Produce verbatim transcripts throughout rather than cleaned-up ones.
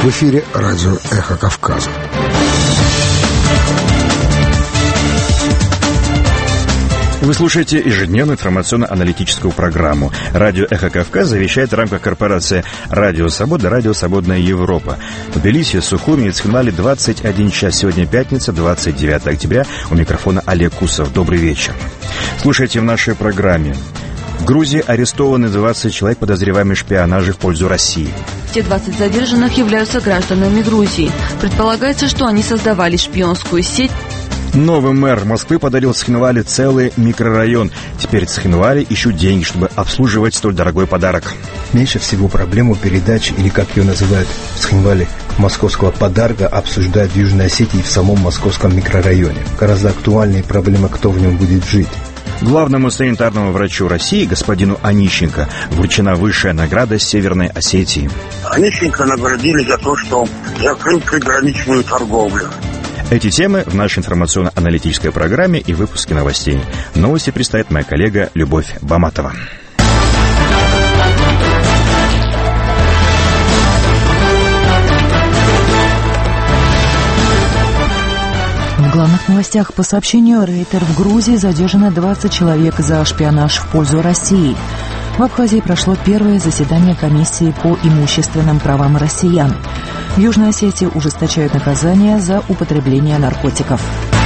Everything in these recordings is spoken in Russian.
В эфире радио «Эхо Кавказа». Вы слушаете ежедневную информационно-аналитическую программу. Радио «Эхо Кавказа» вещает в рамках корпорации «Радио Свобода», «Радио Свободная Европа». В Тбилиси, Сухуми и Цхинвале двадцать один час. Сегодня пятница, двадцать девятое октября. У микрофона Олег Кусов. Добрый вечер. Слушайте в нашей программе. В Грузии арестованы двадцать человек, подозреваемых в шпионаже в пользу России. Все двадцать задержанных являются гражданами Грузии. Предполагается, что они создавали шпионскую сеть. Новый мэр Москвы подарил Цхинвале целый микрорайон. Теперь Цхинвале ищут деньги, чтобы обслуживать столь дорогой подарок. Меньше всего проблему передачи, или как ее называют в Цхинвале, московского подарка обсуждают в Южной Осетии и в самом московском микрорайоне. Гораздо актуальнее проблема, кто в нем будет жить. Главному санитарному врачу России, господину Онищенко, вручена высшая награда Северной Осетии. Онищенко наградили за то, что закрыл приграничную торговлю. Эти темы в нашей информационно-аналитической программе и выпуске новостей. Новости представит моя коллега Любовь Баматова. В главных новостях по сообщению Рейтер в Грузии задержано двадцать человек за шпионаж в пользу России. В Абхазии прошло первое заседание комиссии по имущественным правам россиян. В Южной Осетии ужесточают наказание за употребление наркотиков.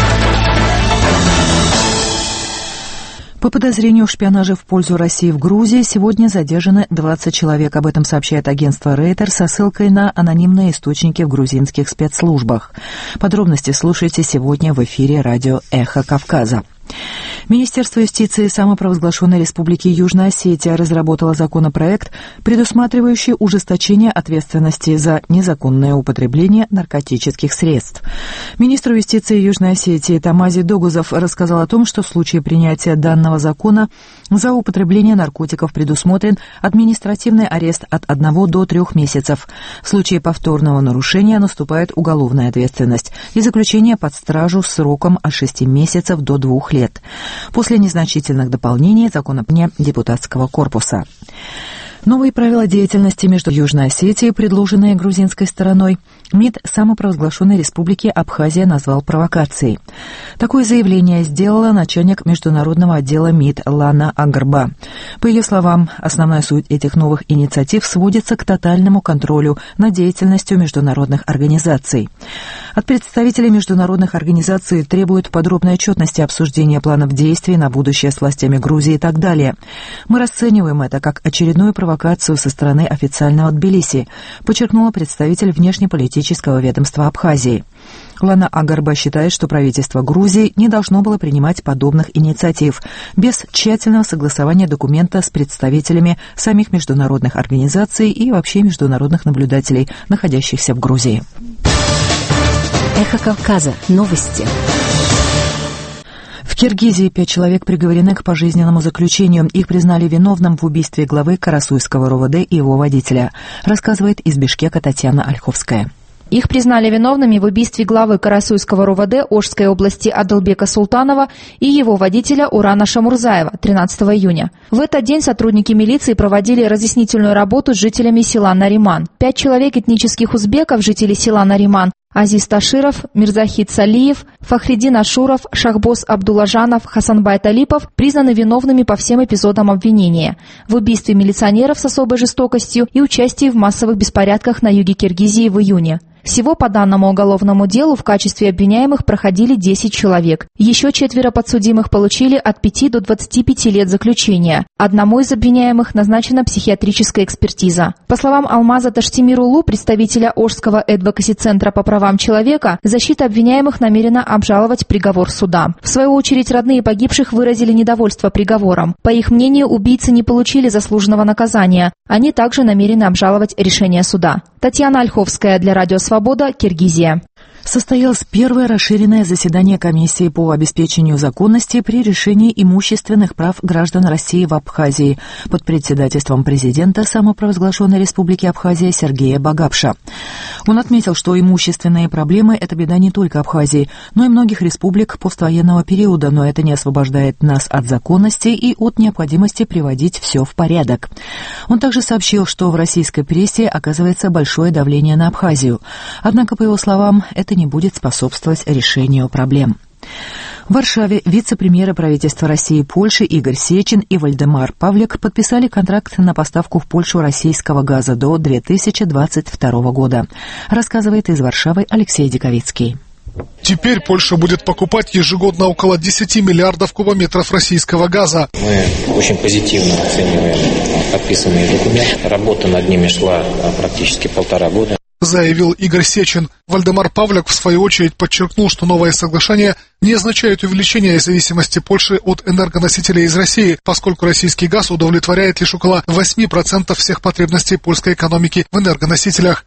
По подозрению в шпионаже в пользу России в Грузии сегодня задержаны двадцать человек. Об этом сообщает агентство Рейтер со ссылкой на анонимные источники в грузинских спецслужбах. Подробности слушайте сегодня в эфире радио «Эхо Кавказа». Министерство юстиции самопровозглашенной Республики Южная Осетия разработало законопроект, предусматривающий ужесточение ответственности за незаконное употребление наркотических средств. Министр юстиции Южной Осетии Тамази Догузов рассказал о том, что в случае принятия данного закона за употребление наркотиков предусмотрен административный арест от одного до трех месяцев. В случае повторного нарушения наступает уголовная ответственность и заключение под стражу с сроком от шести месяцев до двух лет. После незначительных дополнений закона депутатского корпуса. Новые правила деятельности между Южной Осетией, предложенные грузинской стороной, МИД самопровозглашенной Республики Абхазия назвал провокацией. Такое заявление сделала начальник международного отдела МИД Лана Агарба. По ее словам, основная суть этих новых инициатив сводится к тотальному контролю над деятельностью международных организаций. От представителей международных организаций требуют подробной отчетности обсуждения планов действий на будущее с властями Грузии и так далее. Мы расцениваем это как очередную провокацию со стороны официального Тбилиси, подчеркнула представитель внешнеполитического ведомства Абхазии. Лана Агарба считает, что правительство Грузии не должно было принимать подобных инициатив без тщательного согласования документа с представителями самих международных организаций и вообще международных наблюдателей, находящихся в Грузии. Эхо Кавказа. Новости. В Киргизии пять человек приговорены к пожизненному заключению. Их признали виновным в убийстве главы Карасуйского РОВД и его водителя, рассказывает из Бишкека Татьяна Ольховская. Их признали виновными в убийстве главы Карасуйского РОВД Ошской области Адылбека Султанова и его водителя Урана Шамурзаева тринадцатого июня. В этот день сотрудники милиции проводили разъяснительную работу с жителями села Нариман. Пять человек этнических узбеков, жители села Нариман, Азиз Таширов, Мирзахид Салиев, Фахриддин Ашуров, Шахбоз Абдулажанов, Хасанбай Талипов признаны виновными по всем эпизодам обвинения в убийстве милиционеров с особой жестокостью и участии в массовых беспорядках на юге Киргизии в июне. Всего по данному уголовному делу в качестве обвиняемых проходили десять человек. Еще четверо подсудимых получили от пяти до двадцати пяти лет заключения. Одному из обвиняемых назначена психиатрическая экспертиза. По словам Алмаза Таштимирулу, представителя Ошского эдвокаси-центра по правам человека, защита обвиняемых намерена обжаловать приговор суда. В свою очередь, родные погибших выразили недовольство приговором. По их мнению, убийцы не получили заслуженного наказания. Они также намерены обжаловать решение суда. Татьяна Ольховская для Радио Свобода, Киргизия. Состоялось первое расширенное заседание комиссии по обеспечению законности при решении имущественных прав граждан России в Абхазии под председательством президента самопровозглашенной Республики Абхазия Сергея Багапша. Он отметил, что имущественные проблемы – это беда не только Абхазии, но и многих республик поствоенного периода, но это не освобождает нас от законности и от необходимости приводить все в порядок. Он также сообщил, что в российской прессе оказывается большое давление на Абхазию. Однако, по его словам, это не будет способствовать решению проблем. В Варшаве вице-премьеры правительства России и Польши Игорь Сечин и Вальдемар Павлик подписали контракт на поставку в Польшу российского газа до две тысячи двадцать второго года. Рассказывает из Варшавы Алексей Диковицкий. Теперь Польша будет покупать ежегодно около десять миллиардов кубометров российского газа. Мы очень позитивно оцениваем подписанные документы. Работа над ними шла практически полтора года, заявил Игорь Сечин. Вальдемар Павлик, в свою очередь, подчеркнул, что новое соглашение не означает увеличение зависимости Польши от энергоносителей из России, поскольку российский газ удовлетворяет лишь около восемь процентов всех потребностей польской экономики в энергоносителях.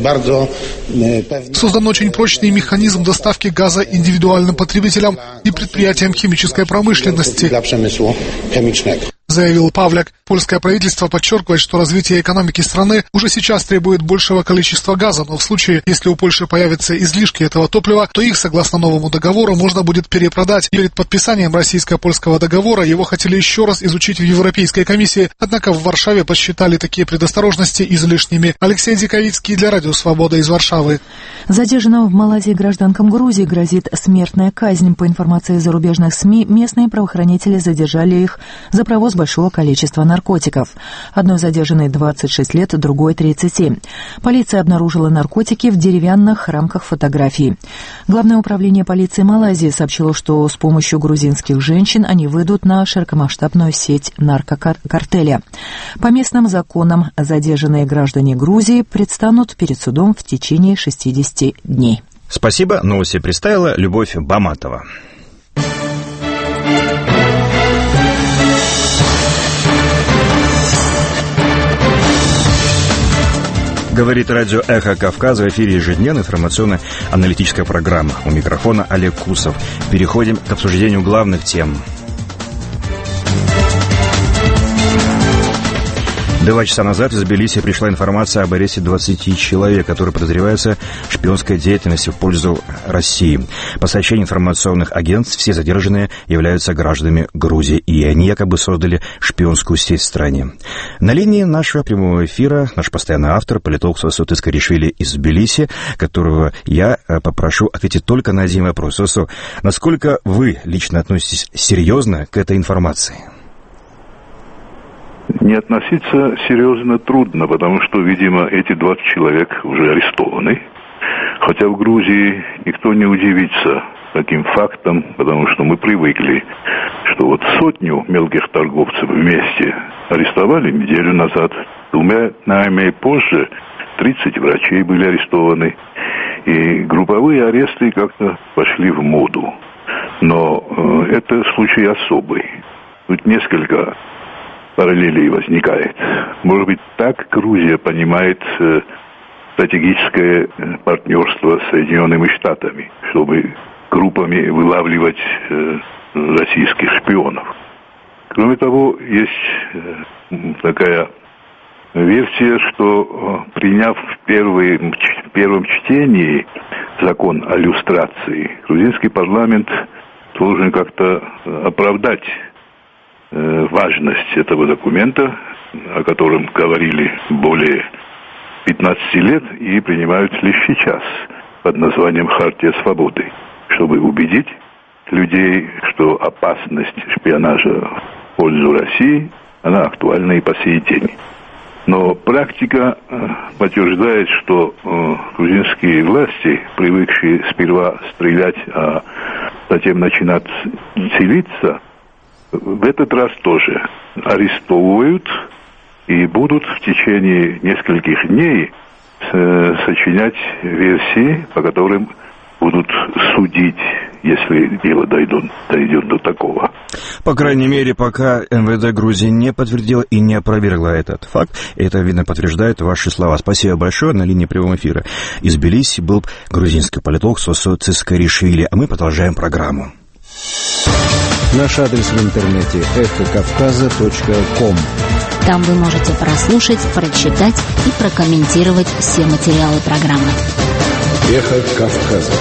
Создан очень прочный механизм доставки газа индивидуальным потребителям и предприятиям химической промышленности, заявил Павлик. Польское правительство подчеркивает, что развитие экономики страны уже сейчас требует большего количества газа, но в случае, если у Польши появятся излишки этого топлива, то их, согласно новому договору, можно будет перепродать. Перед подписанием российско-польского договора его хотели еще раз изучить в Европейской комиссии, однако в Варшаве посчитали такие предосторожности излишними. Алексей Диковицкий для Радио Свобода из Варшавы. Задержанным в Малайзии гражданкам Грузии грозит смертная казнь. По информации зарубежных СМИ, местные правоохранители задержали их за провоз большого количества наркотиков. Одной задержанной двадцать шесть лет, другой тридцать семь. Полиция обнаружила наркотики в деревянных рамках фотографий. Главное управление полиции Малайзии сообщило, что с помощью грузинских женщин они выйдут на широкомасштабную сеть наркокартеля. По местным законам задержанные граждане Грузии предстанут перед судом в течение шестидесяти дней. Спасибо. Новости представила Любовь Баматова. Говорит радио «Эхо Кавказа». В эфире ежедневная информационно-аналитическая программа. У микрофона Олег Кусов. Переходим к обсуждению главных тем. Два часа назад из Тбилиси пришла информация об аресте двадцати человек, которые подозреваются в шпионской деятельности в пользу России. По сообщению информационных агентств, все задержанные являются гражданами Грузии, и они якобы создали шпионскую сеть в стране. На линии нашего прямого эфира наш постоянный автор, политолог Сосо Тыскаришвили из Тбилиси, которого я попрошу ответить только на один вопрос. Сосо, насколько вы лично относитесь серьезно к этой информации? Не относиться серьезно трудно, потому что, видимо, эти двадцать человек уже арестованы. Хотя в Грузии никто не удивится таким фактом, потому что мы привыкли, что вот сотню мелких торговцев вместе арестовали неделю назад. Двумя днями позже тридцать врачей были арестованы. И групповые аресты как-то пошли в моду. Но э, это случай особый. Тут несколько параллелей возникает. Может быть, так Грузия понимает э, стратегическое партнерство с Соединенными Штатами, чтобы группами вылавливать э, российских шпионов. Кроме того, есть э, такая версия, что э, приняв в первый, в первом чтении закон о люстрации, грузинский парламент должен как-то оправдать важность этого документа, о котором говорили более пятнадцати лет и принимают лишь сейчас под названием «Хартия свободы», чтобы убедить людей, что опасность шпионажа в пользу России, она актуальна и по сей день. Но практика подтверждает, что грузинские власти, привыкшие сперва стрелять, а затем начинать целиться, в этот раз тоже арестовывают и будут в течение нескольких дней сочинять версии, по которым будут судить, если дело дойдет, дойдет до такого. По крайней мере, пока эм вэ дэ Грузии не подтвердила и не опровергла этот факт, это, видно, подтверждает ваши слова. Спасибо большое. На линии прямого эфира из Тбилиси был грузинский политолог Сосо Тыскаришвили, а мы продолжаем программу. Наш адрес в интернете эхо кавказа точка ком. Там вы можете прослушать, прочитать и прокомментировать все материалы программы. Эхо Кавказа.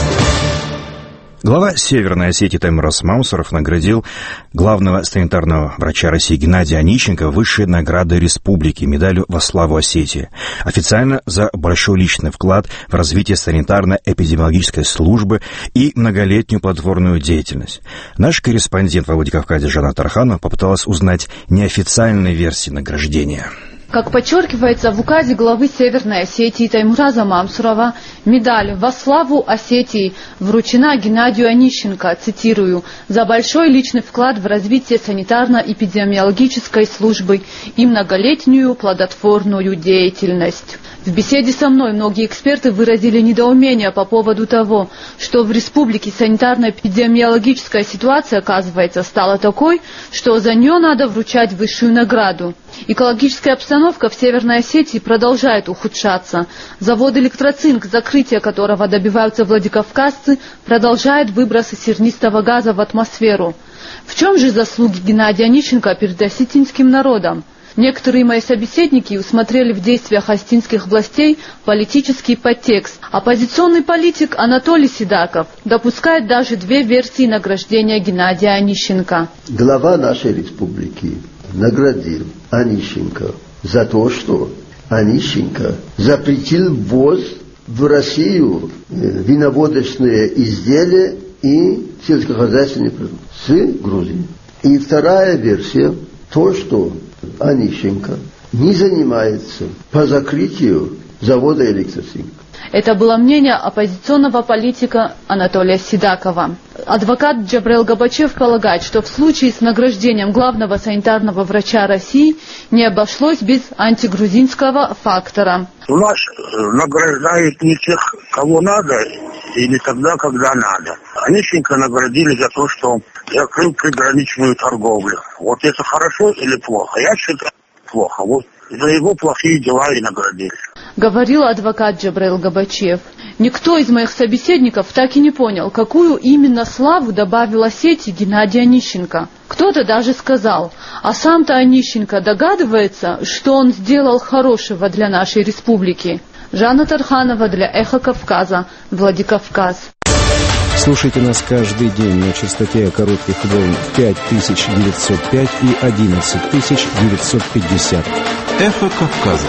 Глава Северной Осетии Таймураз Маусаров наградил главного санитарного врача России Геннадия Онищенко высшей наградой республики, медалью «Во славу Осетии». Официально за большой личный вклад в развитие санитарно-эпидемиологической службы и многолетнюю плодотворную деятельность. Наш корреспондент во Владикавказе Жанна Тарханова попыталась узнать неофициальные версии награждения. Как подчеркивается в указе главы Северной Осетии Таймураза Мамсурова, медаль «Во славу Осетии» вручена Геннадию Онищенко, цитирую, «за большой личный вклад в развитие санитарно-эпидемиологической службы и многолетнюю плодотворную деятельность». В беседе со мной многие эксперты выразили недоумение по поводу того, что в республике санитарно-эпидемиологическая ситуация, оказывается, стала такой, что за нее надо вручать высшую награду. Экологическая обстановка в Северной Осетии продолжает ухудшаться. Завод «Электроцинк», закрытие которого добиваются владикавказцы, продолжает выбросы сернистого газа в атмосферу. В чем же заслуги Геннадия Онищенко перед осетинским народом? Некоторые мои собеседники усмотрели в действиях осетинских властей политический подтекст. Оппозиционный политик Анатолий Седаков допускает даже две версии награждения Геннадия Онищенко. Глава нашей республики наградил Онищенко за то, что Онищенко запретил ввоз в Россию виноводочные изделия и сельскохозяйственные продукты с Грузии. И вторая версия, то, что Онищенко не занимается по закрытию завода «Электроцинк». Это было мнение оппозиционного политика Анатолия Седакова. Адвокат Джабрел Габачев полагает, что в случае с награждением главного санитарного врача России не обошлось без антигрузинского фактора. У нас награждают не тех, кого надо, или тогда, когда надо. Онищенко наградили за то, что закрыл приграничную торговлю. Вот это хорошо или плохо? Я считаю, плохо. Вот за его плохие дела и наградили. Говорил адвокат Джабрел Габачев. Никто из моих собеседников так и не понял, какую именно славу добавил Осетии Геннадий Онищенко. Кто-то даже сказал, а сам-то Онищенко догадывается, что он сделал хорошего для нашей республики. Жанна Тарханова для Эхо Кавказа, Владикавказ. Слушайте нас каждый день на частоте коротких волн пять тысяч девятьсот пять и одиннадцать тысяч девятьсот пятьдесят. Эхо Кавказа.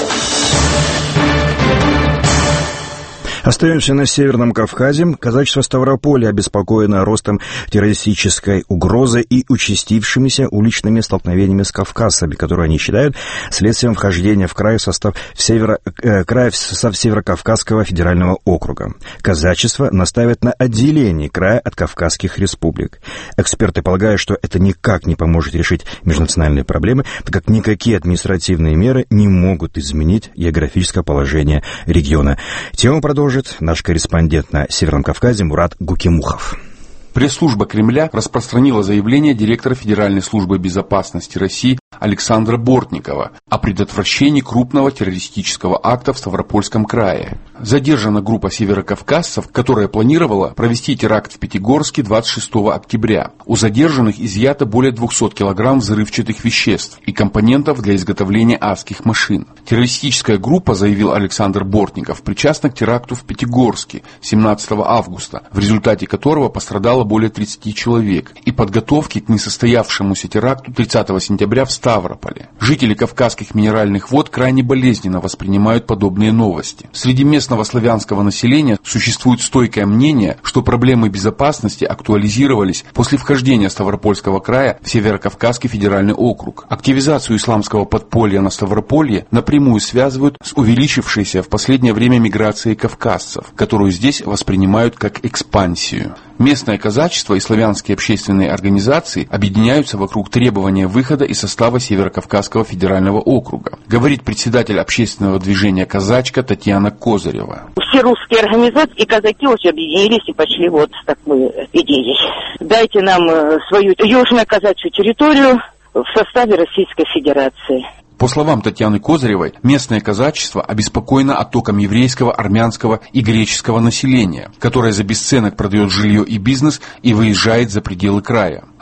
Остаемся на Северном Кавказе. Казачество Ставрополя обеспокоено ростом террористической угрозы и участившимися уличными столкновениями с кавказцами, которые они считают следствием вхождения в край в состав в северо, э, края в состав Северо-Кавказского федерального округа. Казачество настаивает на отделении края от кавказских республик. Эксперты полагают, что это никак не поможет решить межнациональные проблемы, так как никакие административные меры не могут изменить географическое положение региона. Тему продолжит наш корреспондент на Северном Кавказе Мурат Гукимухов. Пресс-служба Кремля распространила заявление директора Федеральной службы безопасности России Александра Бортникова о предотвращении крупного террористического акта в Ставропольском крае. Задержана группа северокавказцев, которая планировала провести теракт в Пятигорске двадцать шестого октября. У задержанных изъято более двухсот килограмм взрывчатых веществ и компонентов для изготовления адских машин. Террористическая группа, заявил Александр Бортников, причастна к теракту в Пятигорске семнадцатого августа, в результате которого пострадало более тридцати человек, и подготовки к несостоявшемуся теракту тридцатого сентября в Ставрополе. Жители Кавказских минеральных вод крайне болезненно воспринимают подобные новости. Среди местного славянского населения существует стойкое мнение, что проблемы безопасности актуализировались после вхождения Ставропольского края в Северокавказский федеральный округ. Активизацию исламского подполья на Ставрополье напрямую связывают с увеличившейся в последнее время миграцией кавказцев, которую здесь воспринимают как экспансию. Местное казачество и славянские общественные организации объединяются вокруг требования выхода из состава Северокавказского федерального округа, говорит председатель общественного движения «Казачка» Татьяна Козырева. Все русские организации и казаки уже объединились и пошли вот с такой идеей. Дайте нам свою южно-казачью территорию в составе Российской Федерации. По словам Татьяны Козыревой, местное казачество обеспокоено оттоком еврейского, армянского и греческого населения, которое за бесценок продает жилье и бизнес и выезжает за пределы края.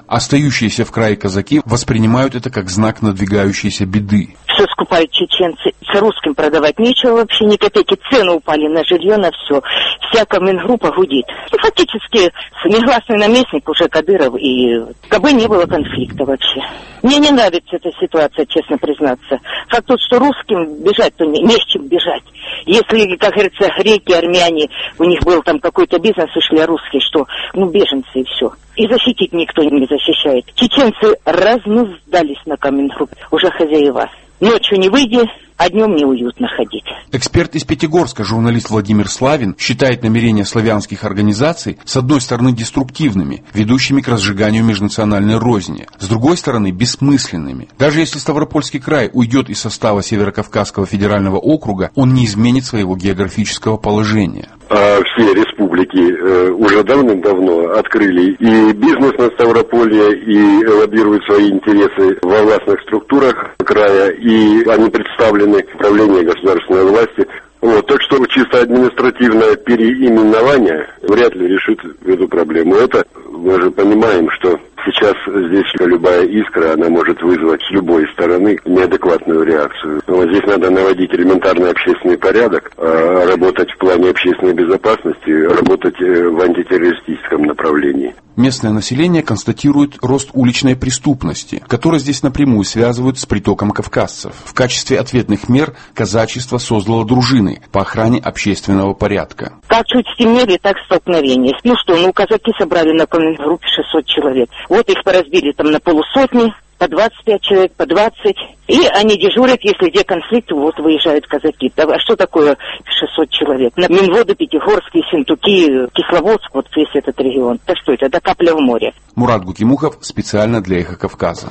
Остающиеся в крае казаки воспринимают это как знак надвигающейся беды. Все скупают чеченцы. С русским продавать нечего вообще, ни копейки. Цены упали на жилье, на все. Вся Комингруппа гудит. И фактически негласный наместник уже Кадыров, и кабы не было конфликта вообще. Мне не нравится эта ситуация, честно признаться. Факт тот, что русским бежать, то не, не с чем бежать. Если, как говорится, греки, армяне, у них был там какой-то бизнес, ушли, а русские, что? Ну, беженцы и все. И защитить никто не защищает. Чеченцы разнуздались на Комингруппе, уже хозяева. Ночью не выйди, а днем неуютно ходить. Эксперт из Пятигорска, журналист Владимир Славин, считает намерения славянских организаций с одной стороны деструктивными, ведущими к разжиганию межнациональной розни, с другой стороны бессмысленными. Даже если Ставропольский край уйдет из состава Северокавказского федерального округа, он не изменит своего географического положения. А все республики э, уже давным-давно открыли и бизнес на Ставрополье, и лоббируют свои интересы во властных структурах края, и они представлены в управлении государственной власти. Вот, так что чисто административное переименование вряд ли решит эту проблему. Это мы же понимаем, что сейчас здесь любая искра, она может вызвать с любой стороны неадекватную реакцию. Вот здесь надо наводить элементарный общественный порядок, работать в плане общественной безопасности, работать в антитеррористическом направлении. Местное население констатирует рост уличной преступности, который здесь напрямую связывают с притоком кавказцев. В качестве ответных мер казачество создало дружины по охране общественного порядка. Как чуть стемнели, так столкновение. Ну что, ну казаки собрали на Комингруппе шестьсот человек. Вот их поразбили там на полусотни, по двадцать пять человек, по двадцать. И они дежурят, если где конфликт, вот выезжают казаки. А что такое шестьсот человек? На Минводы, Пятигорский, Синтуки, Кисловодск, вот весь этот регион. Да что это? Да капля в море. Мурат Гукимухов специально для «Эхо Кавказа».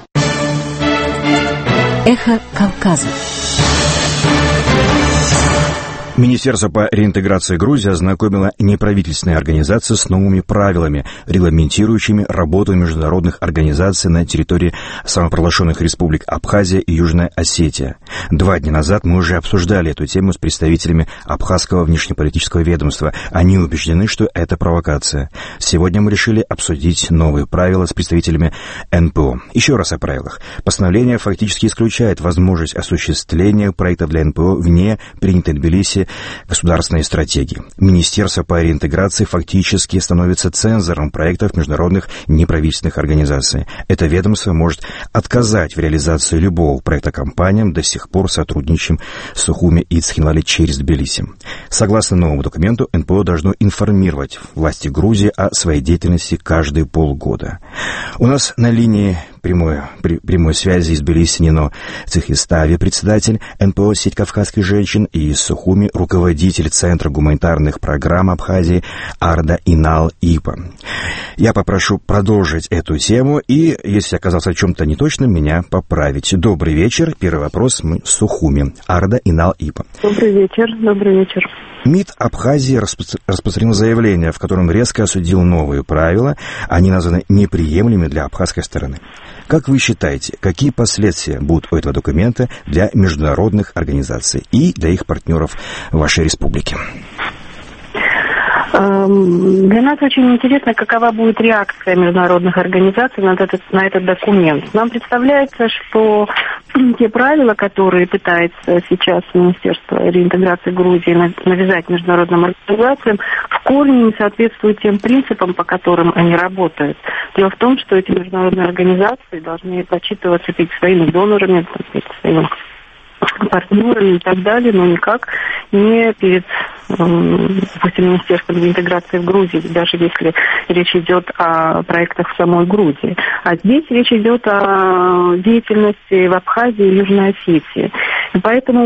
«Эхо Кавказа». Министерство по реинтеграции Грузии ознакомило неправительственные организации с новыми правилами, регламентирующими работу международных организаций на территории самопровозглашенных республик Абхазия и Южная Осетия. Два дня назад мы уже обсуждали эту тему с представителями Абхазского внешнеполитического ведомства. Они убеждены, что это провокация. Сегодня мы решили обсудить новые правила с представителями эн пэ о. Еще раз о правилах. Постановление фактически исключает возможность осуществления проектов для эн пэ о вне принятой Тбилиси государственной стратегии. Министерство по реинтеграции фактически становится цензором проектов международных неправительственных организаций. Это ведомство может отказать в реализации любого проекта компаниям, до сих пор сотрудничающим с Сухуми и Цхинвали через Тбилиси. Согласно новому документу, эн пэ о должно информировать власти Грузии о своей деятельности каждые полгода. У нас на линии прямой, при, прямой связи из Тбилиси Нино Цихистави, председатель эн пэ о «Сеть кавказских женщин», и из Сухуми руководитель Центра гуманитарных программ Абхазии Арда Инал Ипа. Я попрошу продолжить эту тему и, если оказался в чем-то неточным, меня поправить. Добрый вечер. Первый вопрос мы с Сухуми. Арда Инал Ипа. Добрый вечер. Добрый вечер. МИД Абхазии распро- распространил заявление, в котором резко осудил новые правила. Они названы неприемлемыми для абхазской стороны. Как вы считаете, какие последствия будут у этого документа для международных организаций и для их партнеров в вашей республике? Для нас очень интересно, какова будет реакция международных организаций на этот, на этот документ. Нам представляется, что те правила, которые пытается сейчас Министерство реинтеграции Грузии навязать международным организациям, в корне не соответствуют тем принципам, по которым они работают. Дело в том, что эти международные организации должны отчитываться перед своими донорами, перед своими партнерами и так далее, но никак не перед, допустим, Министерством реинтеграции в Грузии, даже если речь идет о проектах в самой Грузии. А здесь речь идет о деятельности в Абхазии и Южной Осетии. И поэтому,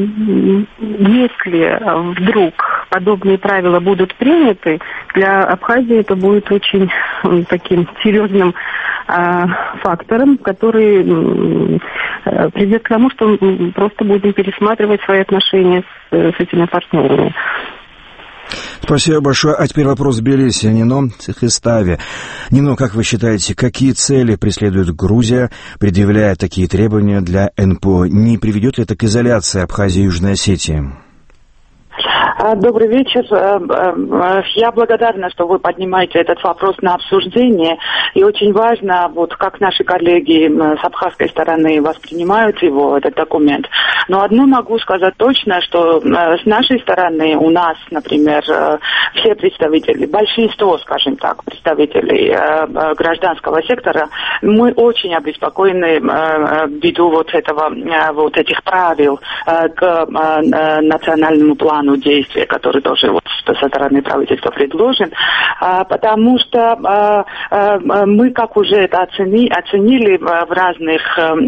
если вдруг подобные правила будут приняты, для Абхазии это будет очень таким серьезным фактором, который приведет к тому, что мы просто будем пересматривать свои отношения с, с этими партнерами. Спасибо большое. А теперь вопрос Тбилиси. Нино Цихистави. Нино, как вы считаете, какие цели преследует Грузия, предъявляя такие требования для эн пэ о? Не приведет ли это к изоляции Абхазии и Южной Осетии? Добрый вечер. Я благодарна, что вы поднимаете этот вопрос на обсуждение. И очень важно, вот как наши коллеги с абхазской стороны воспринимают его, этот документ. Но одно могу сказать точно, что с нашей стороны у нас, например, все представители, большинство, скажем так, представителей гражданского сектора, мы очень обеспокоены ввиду вот этого, вот этих правил к национальному плану действия, который тоже вот со стороны правительства предложен, потому что мы, как уже это оцени, оценили в разных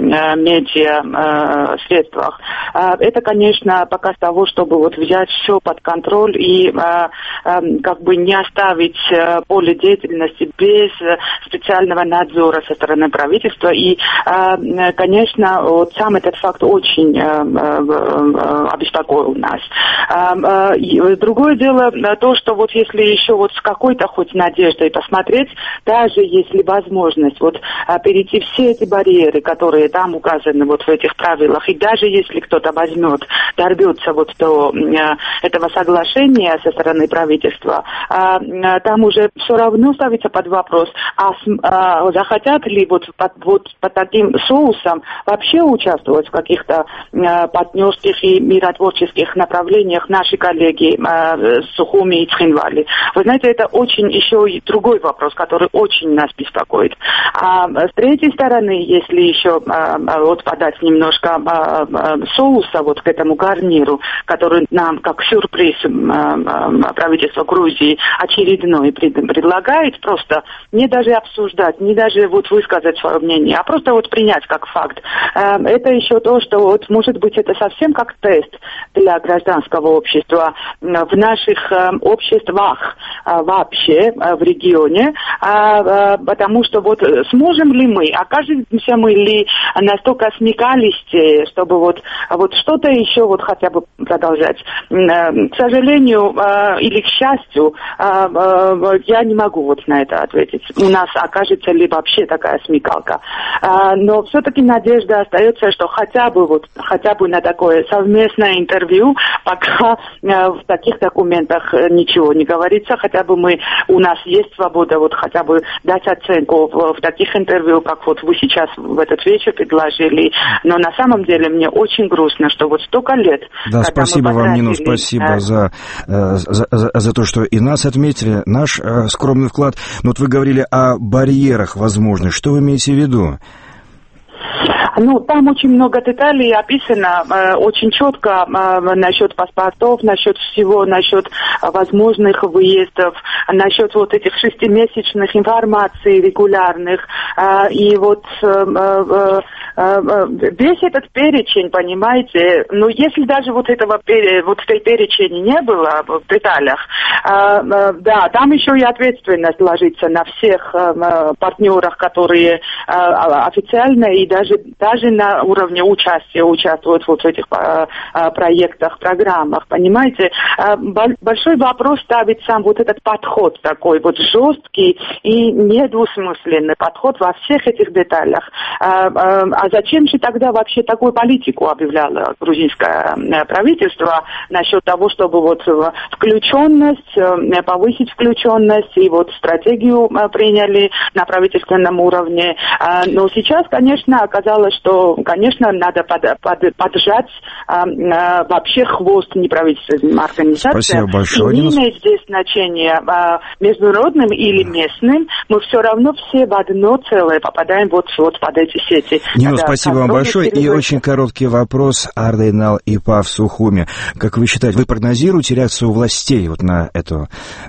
медиа средствах, это, конечно, показ того, чтобы вот взять все под контроль и как бы не оставить поле деятельности без специального надзора со стороны правительства. И, конечно, вот сам этот факт очень обеспокоил нас. Другое дело то, что вот если еще вот с какой-то хоть надеждой посмотреть, даже если возможность вот перейти все эти барьеры, которые там указаны вот в этих правилах, и даже если кто-то возьмет, дорвется вот до этого соглашения со стороны правительства, там уже все равно ставится под вопрос, а захотят ли вот под, вот под таким соусом вообще участвовать в каких-то партнерских и миротворческих направлениях наши коллеги э, Сухуми и Цхинвали. Вы знаете, это очень еще и другой вопрос, который очень нас беспокоит. А с третьей стороны, если еще э, вот подать немножко э, соуса вот к этому гарниру, который нам как сюрприз э, э, правительство Грузии очередной пред, предлагает, просто не даже обсуждать, не даже вот высказать свое мнение, а просто вот принять как факт. Э, это еще то, что вот может быть это совсем как тест для гражданского общества в наших э, обществах э, вообще э, в регионе, э, э, потому что вот сможем ли мы, окажемся мы ли настолько смекалистее, чтобы вот, вот что-то еще вот хотя бы продолжать. Э, к сожалению э, или к счастью, э, э, я не могу вот на это ответить. У нас окажется ли вообще такая смекалка. Э, но все-таки надежда остается, что хотя бы вот, хотя бы на такое совместное интервью, пока э, в таких документах ничего не говорится, хотя бы мы, у нас есть свобода вот хотя бы дать оценку в, в таких интервью, как вот вы сейчас в этот вечер предложили. Но на самом деле мне очень грустно, что вот столько лет... Да, спасибо вам, Нина, спасибо э... за, за, за, за то, что и нас отметили, наш э, скромный вклад. Но вот вы говорили о барьерах возможных. Что вы имеете в виду? Ну, там очень много деталей описано, э, очень четко э, насчет паспортов, насчет всего, насчет возможных выездов, насчет вот этих шестимесячных информаций регулярных. Э, и вот э, э, э, весь этот перечень, понимаете, ну, если даже вот этого вот этой перечени не было в деталях, э, э, да, там еще и ответственность ложится на всех э, партнерах, которые э, официально и даже даже на уровне участия участвуют вот в этих а, а, проектах, программах, понимаете? А, большой вопрос ставит сам вот этот подход такой вот жесткий и недвусмысленный подход во всех этих деталях. А, а, а зачем же тогда вообще такую политику объявляло грузинское правительство насчет того, чтобы вот включенность, повысить включенность и вот стратегию приняли на правительственном уровне. А, но сейчас, конечно, оказалось, что, конечно, надо под, под, поджать а, а, вообще хвост неправительственным организациям. Спасибо большое. И не имеет здесь значения а, международным или местным, мы все равно все в одно целое попадаем вот, вот под эти сети. Нина, спасибо вам большое. И очень короткий вопрос. Ардайнал Ипав Сухуми. Как вы считаете, вы прогнозируете реакцию властей вот на эту...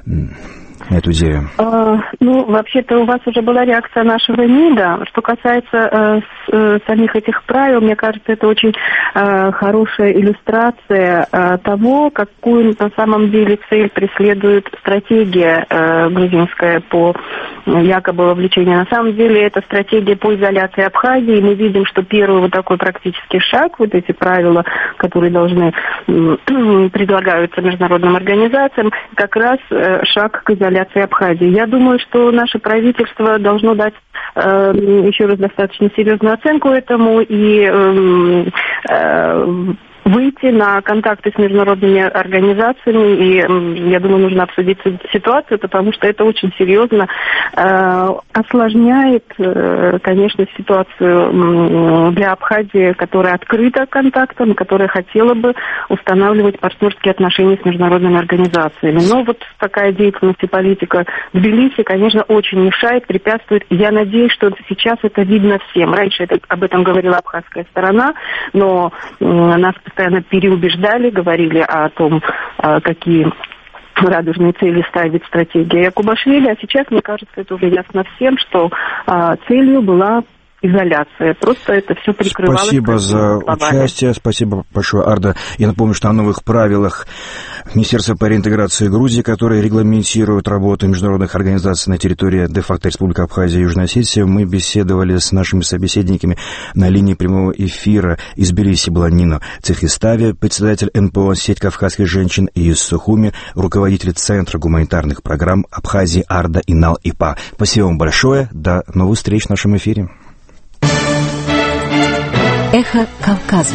эту идею? А, ну, вообще-то у вас уже была реакция нашего МИДа. Что касается э, с, э, самих этих правил, мне кажется, это очень э, хорошая иллюстрация э, того, какую на самом деле цель преследует стратегия э, грузинская по якобы вовлечению. На самом деле это стратегия по изоляции Абхазии. Мы видим, что первый вот такой практический шаг, вот эти правила, которые должны э, предлагаются международным организациям, как раз э, шаг к изоляции Абхазии. Я думаю, что наше правительство должно дать э, еще раз достаточно серьезную оценку этому и э, э, выйти на контакты с международными организациями, и я думаю, нужно обсудить ситуацию, потому что это очень серьезно э, осложняет, э, конечно, ситуацию для Абхазии, которая открыта к контактам, которая хотела бы устанавливать партнерские отношения с международными организациями. Но вот такая деятельность и политика Тбилиси, конечно, очень мешает, препятствует. Я надеюсь, что сейчас это видно всем. Раньше это, об этом говорила абхазская сторона, но э, нас постоянно переубеждали, говорили о том, какие радужные цели ставит стратегия Якубашвили, а сейчас, мне кажется, это уже ясно всем, что целью была изоляция. Просто это все прикрывалось. Спасибо за участие. Спасибо большое, Арда. Я напомню, что о новых правилах Министерства по реинтеграции Грузии, которые регламентируют работу международных организаций на территории де-факто Республики Абхазия и Южная Осетия, мы беседовали с нашими собеседниками на линии прямого эфира. Из Тбилиси была Нина Цехистави, председатель эн пэ о «Сеть кавказских женщин», и из Сухуми руководитель Центра гуманитарных программ Абхазии Арда Инал Ипа. Спасибо вам большое. До новых встреч в нашем эфире. Эхо Кавказа.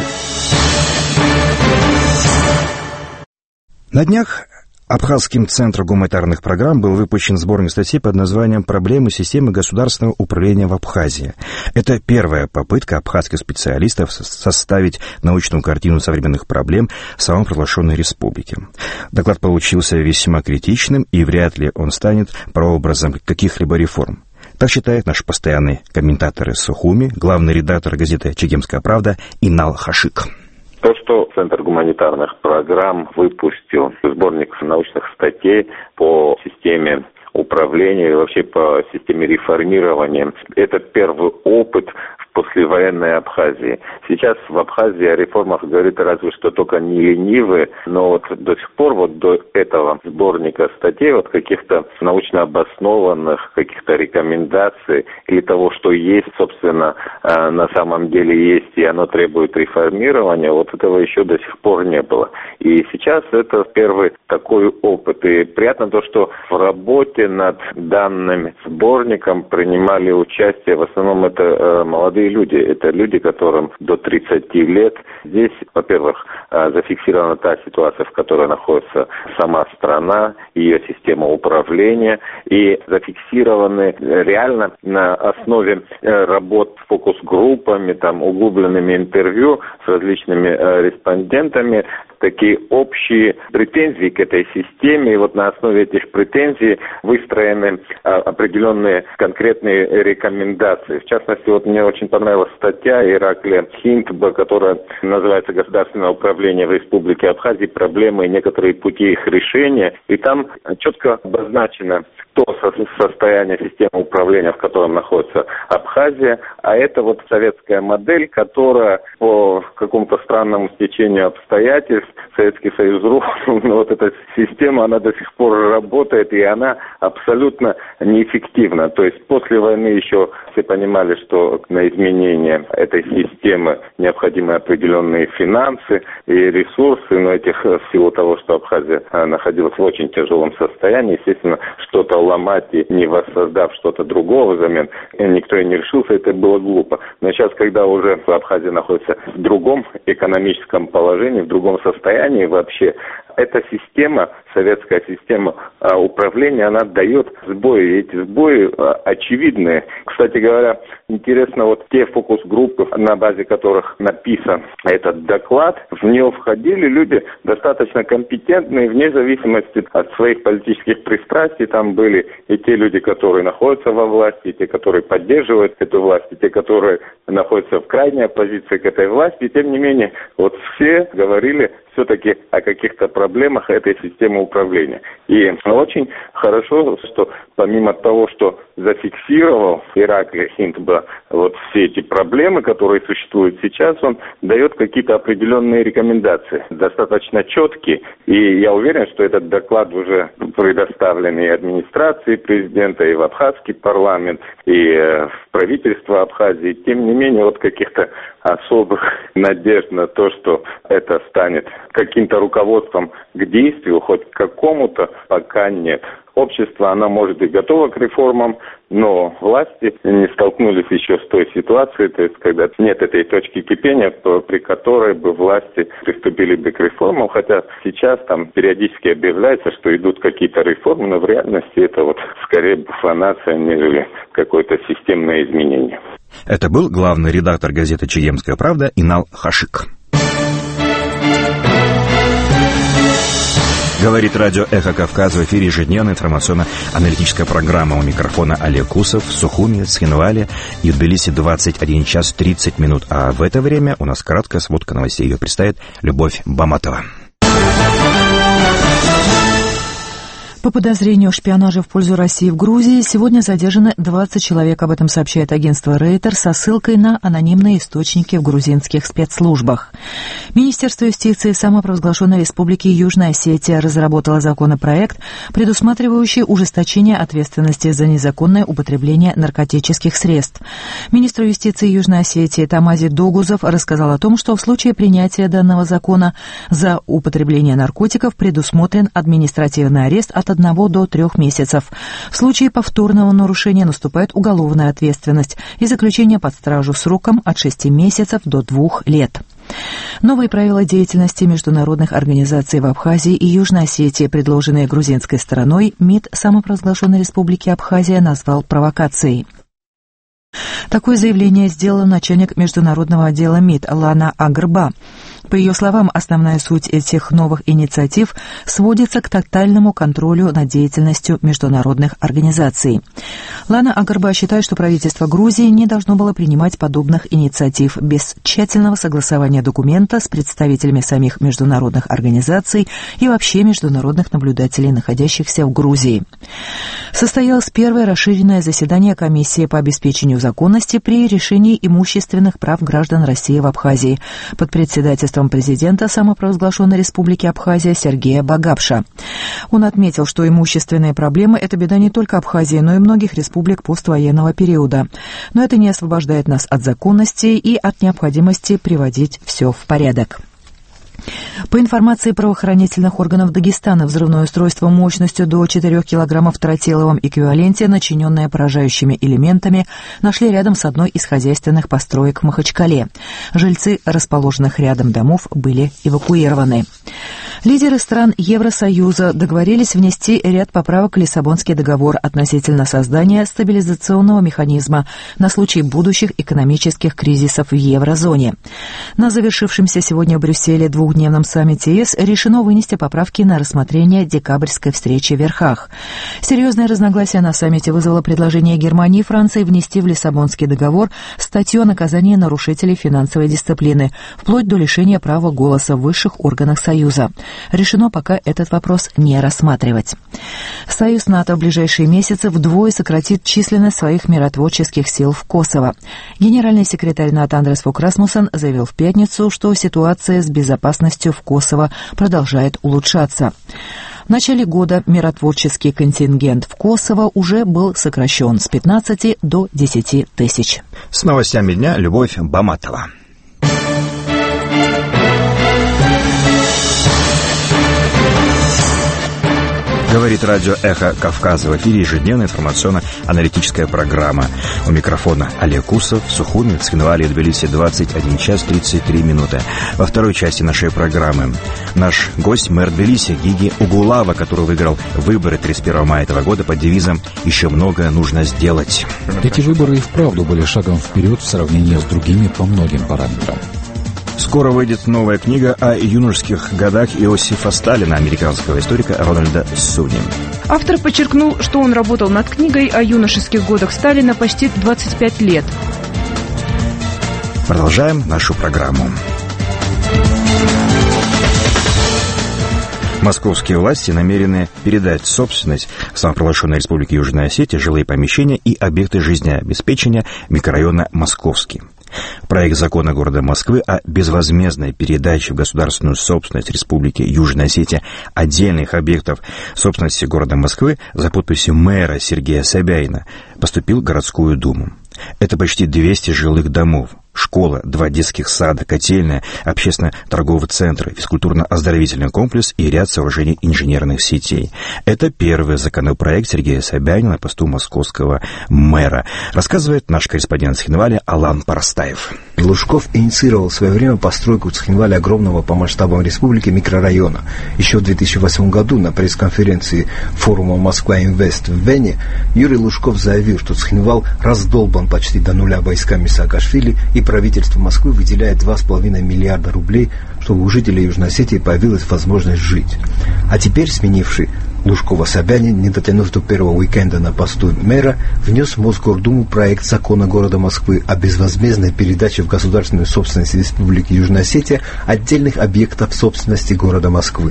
На днях Абхазским центром гуманитарных программ был выпущен сборник статей под названием «Проблемы системы государственного управления в Абхазии». Это первая попытка абхазских специалистов составить научную картину современных проблем самопровозглашенной республики. Доклад получился весьма критичным, и вряд ли он станет прообразом каких-либо реформ. Так считает наш постоянный комментатор из Сухуми, главный редактор газеты «Чегемская правда» Инал Хашик. То, что Центр гуманитарных программ выпустил сборник научных статей по системе управления и вообще по системе реформирования, это первый опыт в послевоенной Абхазии. Сейчас в Абхазии о реформах говорит разве что только не ленивые, но вот до сих пор, вот до этого сборника статей, вот каких-то научно обоснованных, каких-то рекомендаций или того, что есть, собственно, на самом деле есть, и оно требует реформирования, вот этого еще до сих пор не было. И сейчас это первый такой опыт. И приятно то, что в работе над данным сборником принимали участие, в основном это э, молодые люди, это люди, которым до тридцати лет. Здесь, во-первых, э, зафиксирована та ситуация, в которой находится сама страна, ее система управления, и зафиксированы реально на основе э, работ с фокус-группами, там, углубленными интервью с различными э, респондентами, такие общие претензии к этой системе, и вот на основе этих претензий выстроены а, определенные конкретные рекомендации. В частности, вот мне очень понравилась статья Ираклия Хинтба, которая называется «Государственное управление в Республике Абхазии. Проблемы и некоторые пути их решения». И там четко обозначено то состояние системы управления, в котором находится Абхазия, а это вот советская модель, которая по какому-то странному стечению обстоятельств Советский Союз рухнул, но вот эта система, она до сих пор работает, и она абсолютно неэффективна. То есть после войны еще все понимали, что на изменение этой системы необходимы определенные финансы и ресурсы, но этих, в силу того, что Абхазия находилась в очень тяжелом состоянии, естественно, что-то ломать и не воссоздав что-то другого взамен, никто и не решился, это было глупо. Но сейчас, когда уже Абхазия находится в другом экономическом положении, в другом состоянии вообще, эта система, советская система а, управления, она дает сбои. И эти сбои а, очевидные. Кстати говоря, интересно, вот те фокус-группы, на базе которых написан этот доклад, в нее входили люди достаточно компетентные, вне зависимости от своих политических пристрастий. Там были и те люди, которые находятся во власти, и те, которые поддерживают эту власть, и те, которые находятся в крайней оппозиции к этой власти. И тем не менее, вот все говорили все-таки о каких-то проблемах этой системы управления. И очень хорошо, что помимо того, что зафиксировал Ираклий Хинтба вот все эти проблемы, которые существуют сейчас, он дает какие-то определенные рекомендации, достаточно четкие. И я уверен, что этот доклад уже предоставлен и администрации президента, и в Абхазский парламент, и в правительство Абхазии. Тем не менее, вот каких-то особых надежд на то, что это станет каким-то руководством к действию, хоть к какому-то, пока нет. общество, оно может и готово к реформам, но власти не столкнулись еще с той ситуацией, то есть когда нет этой точки кипения, при которой бы власти приступили бы к реформам, хотя сейчас там периодически объявляется, что идут какие-то реформы, но в реальности это вот скорее буфанация, нежели какое-то системное изменение. Это был главный редактор газеты «Чегемская правда» Инал Хашик. Говорит радио «Эхо Кавказа», в эфире ежедневная информационно-аналитическая программа. У микрофона Олег Кусов, Сухуми, Цхинвали и в Тбилиси двадцать один час тридцать минут. А в это время у нас краткая сводка новостей. Ее представит Любовь Баматова. По подозрению в шпионаже в пользу России в Грузии сегодня задержаны двадцать человек. Об этом сообщает агентство Рейтер со ссылкой на анонимные источники в грузинских спецслужбах. Министерство юстиции самопровозглашенной Республики Южная Осетия разработало законопроект, предусматривающий ужесточение ответственности за незаконное употребление наркотических средств. Министр юстиции Южной Осетии Тамази Догузов рассказал о том, что в случае принятия данного закона за употребление наркотиков предусмотрен административный арест от одного до трех месяцев. В случае повторного нарушения наступает уголовная ответственность и заключение под стражу сроком от шести месяцев до двух лет. Новые правила деятельности международных организаций в Абхазии и Южной Осетии, предложенные грузинской стороной, МИД самопровозглашенной Республики Абхазия назвал провокацией. Такое заявление сделал начальник международного отдела МИД Лана Агарба. По ее словам, основная суть этих новых инициатив сводится к тотальному контролю над деятельностью международных организаций. Лана Агарба считает, что правительство Грузии не должно было принимать подобных инициатив без тщательного согласования документа с представителями самих международных организаций и вообще международных наблюдателей, находящихся в Грузии. Состоялось первое расширенное заседание комиссии по обеспечению законности при решении имущественных прав граждан России в Абхазии под председательством президента самопровозглашенной Республики Абхазия Сергея Багапша. Он отметил, что имущественные проблемы – это беда не только Абхазии, но и многих республик поствоенного периода. Но это не освобождает нас от законности и от необходимости приводить все в порядок. По информации правоохранительных органов Дагестана, взрывное устройство мощностью до четырёх килограммов в тротиловом эквиваленте, начиненное поражающими элементами, нашли рядом с одной из хозяйственных построек в Махачкале. Жильцы расположенных рядом домов были эвакуированы. Лидеры стран Евросоюза договорились внести ряд поправок в Лиссабонский договор относительно создания стабилизационного механизма на случай будущих экономических кризисов в еврозоне. На завершившемся сегодня в Брюсселе двухдневном саммите ЕС решено вынести поправки на рассмотрение декабрьской встречи в Верхах. Серьезное разногласие на саммите вызвало предложение Германии и Франции внести в Лиссабонский договор статью о наказании нарушителей финансовой дисциплины, вплоть до лишения права голоса в высших органах Союза. Решено пока этот вопрос не рассматривать. Союз НАТО в ближайшие месяцы вдвое сократит численность своих миротворческих сил в Косово. Генеральный секретарь НАТО Андрес Фок Расмуссен заявил в пятницу, что ситуация с безопасностью в Косово продолжает улучшаться. В начале года миротворческий контингент в Косово уже был сокращен с пятнадцати до десяти тысяч. С новостями дня Любовь Баматова. Говорит радио «Эхо Кавказа». В эфире ежедневная информационно-аналитическая программа. У микрофона Олег Кусов, Сухуми, Цхинвали, Тбилиси, двадцать один час тридцать три минуты. Во второй части нашей программы наш гость, мэр Тбилиси Гиги Угулава, который выиграл выборы тридцать первого мая этого года под девизом «Еще многое нужно сделать». Эти выборы и вправду были шагом вперед в сравнении с другими по многим параметрам. Скоро выйдет новая книга о юношеских годах Иосифа Сталина, американского историка Рональда Суни. Автор подчеркнул, что он работал над книгой о юношеских годах Сталина почти двадцать пять лет. Продолжаем нашу программу. Московские власти намерены передать в собственность самопровозглашенной Республики Южная Осетия жилые помещения и объекты жизнеобеспечения микрорайона Московский. Проект закона города Москвы о безвозмездной передаче в государственную собственность Республики Южная Осетия отдельных объектов собственности города Москвы за подписью мэра Сергея Собянина поступил в городскую думу. Это почти двести жилых домов, школа, два детских сада, котельная, общественно-торговый центр, физкультурно-оздоровительный комплекс и ряд сооружений инженерных сетей. Это первый законопроект Сергея Собянина на посту московского мэра, рассказывает наш корреспондент Цхинвали Алан Парастаев. Лужков инициировал в свое время постройку в Цхинвале огромного по масштабам республики микрорайона. Еще в две тысячи восьмом году на пресс-конференции форума «Москва Инвест» в Вене Юрий Лужков заявил, что Цхинвал раздолбан почти до нуля войсками Саакашвили, и правительство Москвы выделяет два с половиной миллиарда рублей, чтобы у жителей Южной Осетии появилась возможность жить. А теперь сменивший Лужкова Собянин, не дотянув до первого уикенда на посту мэра, внес в Мосгордуму проект закона города Москвы о безвозмездной передаче в государственную собственность Республики Южная Осетия отдельных объектов собственности города Москвы.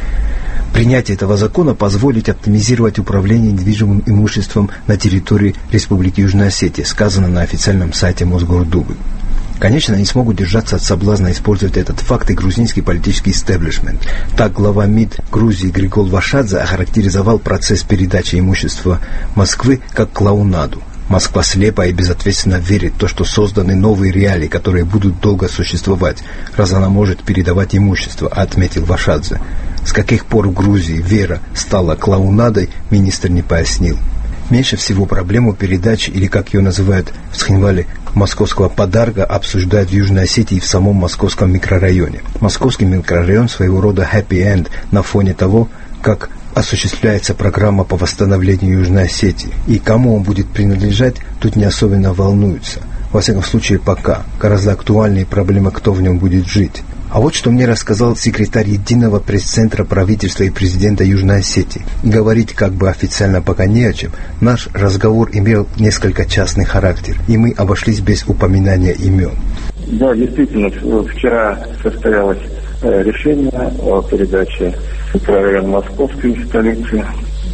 Принятие этого закона позволит оптимизировать управление недвижимым имуществом на территории Республики Южная Осетия, сказано на официальном сайте Мосгордумы. Конечно, они смогут держаться от соблазна использовать этот факт и грузинский политический истеблишмент. Так глава МИД Грузии Григол Вашадзе охарактеризовал процесс передачи имущества Москвы как клоунаду. Москва слепо и безответственно верит в то, что созданы новые реалии, которые будут долго существовать, раз она может передавать имущество, отметил Вашадзе. С каких пор в Грузии вера стала клоунадой, министр не пояснил. Меньше всего проблему передачи, или как ее называют в Цхинвале, московского подарка, обсуждают в Южной Осетии и в самом московском микрорайоне. Московский микрорайон своего рода хэппи-энд на фоне того, как осуществляется программа по восстановлению Южной Осетии. И кому он будет принадлежать, тут не особенно волнуются. Во всяком случае, пока. Гораздо актуальнее проблема, кто в нем будет жить. А вот что мне рассказал секретарь единого пресс-центра правительства и президента Южной Осетии. Говорить как бы официально пока не о чем. Наш разговор имел несколько частный характер, и мы обошлись без упоминания имен. Да, действительно, вчера состоялось решение о передаче микрорайона Московской столицы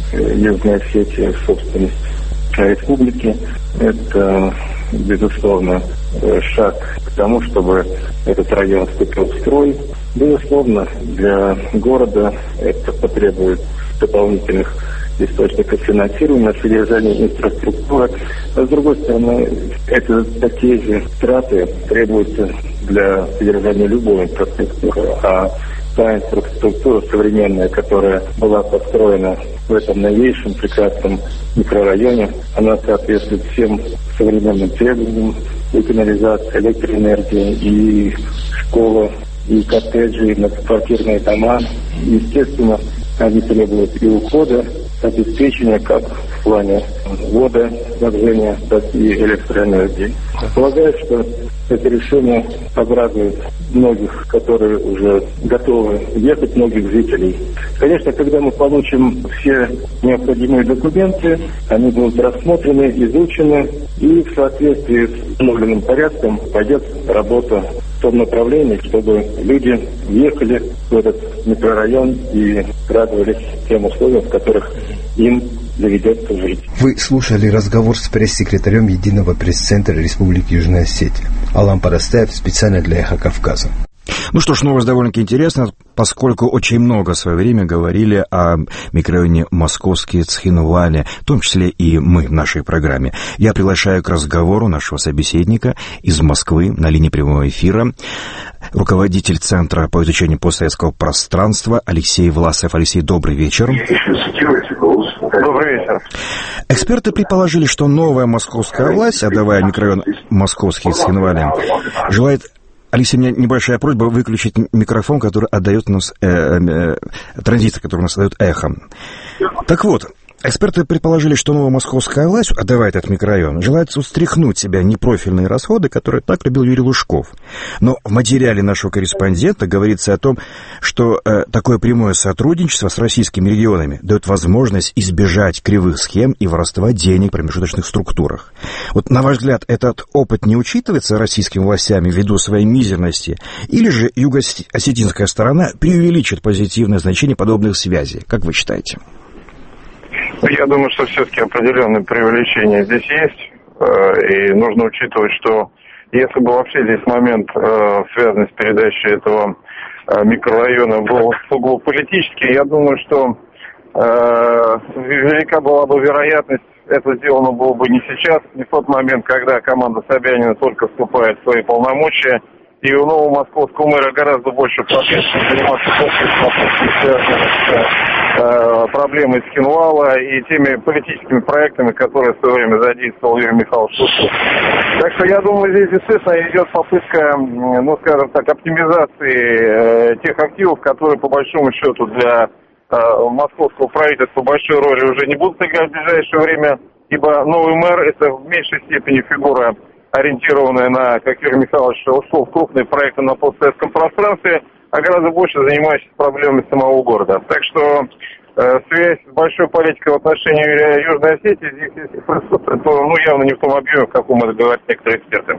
Южной Осетии в собственность республики. Это, безусловно, шаг к тому, чтобы этот район вступил в строй. Безусловно, для города это потребует дополнительных источников финансирования на содержание инфраструктуры. А с другой стороны, это такие же траты требуются для содержания любой инфраструктуры. А та инфраструктура современная, которая была построена в этом новейшем прекрасном микрорайоне, она соответствует всем современным требованиям: и канализация, электроэнергия, и школа, и коттеджи, и многоквартирные дома. Естественно, они требуют и ухода, обеспечения как в плане водоснабжения, так и электроэнергии. Полагаю, что это решение обрадует многих, которые уже готовы ехать, многих жителей. Конечно, когда мы получим все необходимые документы, они будут рассмотрены, изучены, и в соответствии с установленным порядком пойдет работа в том направлении, чтобы люди въехали в этот микрорайон и радовались тем условиям, в которых им доведется жить. Вы слушали разговор с пресс-секретарем единого пресс-центра Республики Южная Осетия. Алан Парастаев специально для «Эхо Кавказа». Ну что ж, новость довольно-таки интересная, поскольку очень много в свое время говорили о микрорайоне Московский Цхинвале, в том числе и мы в нашей программе. Я приглашаю к разговору нашего собеседника из Москвы на линии прямого эфира, руководитель Центра по изучению постсоветского пространства Алексей Власов. Алексей, добрый вечер. Добрый вечер. Эксперты предположили, что новая московская власть, отдавая микрорайон Московский Цхинвале, желает... Алексей, у меня небольшая просьба выключить микрофон, который отдает у нас, э, э, транзистор, который у нас отдает эхом. Так вот, эксперты предположили, что новая московская власть, отдавая этот микрорайон, желает устряхнуть себя непрофильные расходы, которые так любил Юрий Лужков. Но в материале нашего корреспондента говорится о том, что э, такое прямое сотрудничество с российскими регионами дает возможность избежать кривых схем и воровства денег в промежуточных структурах. Вот, на ваш взгляд, этот опыт не учитывается российскими властями ввиду своей мизерности, или же юго-осетинская сторона преувеличит позитивное значение подобных связей? Как вы считаете? Я думаю, что все-таки определенное преувеличение здесь есть, и нужно учитывать, что если бы вообще здесь момент, связанный с передачей этого микрорайона, был сугубо политический, я думаю, что велика была бы вероятность это сделано было бы не сейчас, не в тот момент, когда команда Собянина только вступает в свои полномочия. И у нового московского мэра гораздо больше проблем заниматься проблемой Цхинвала и теми политическими проектами, которые в свое время задействовал Юрий Михайлович Лужков. Так что я думаю, здесь действительно идет попытка, ну скажем так, оптимизации тех активов, которые по большому счету для московского правительства большой роли уже не будут играть в ближайшее время, ибо новый мэр — это в меньшей степени фигура, ориентированная на, как Юрий Михайлович ушел в крупные проекты на постсоветском пространстве, а гораздо больше занимающийся проблемами самого города. Так что э, связь с большой политикой в отношении Южной Осетии здесь, если присутствует, то ну, явно не в том объеме, в каком это говорят некоторые эксперты.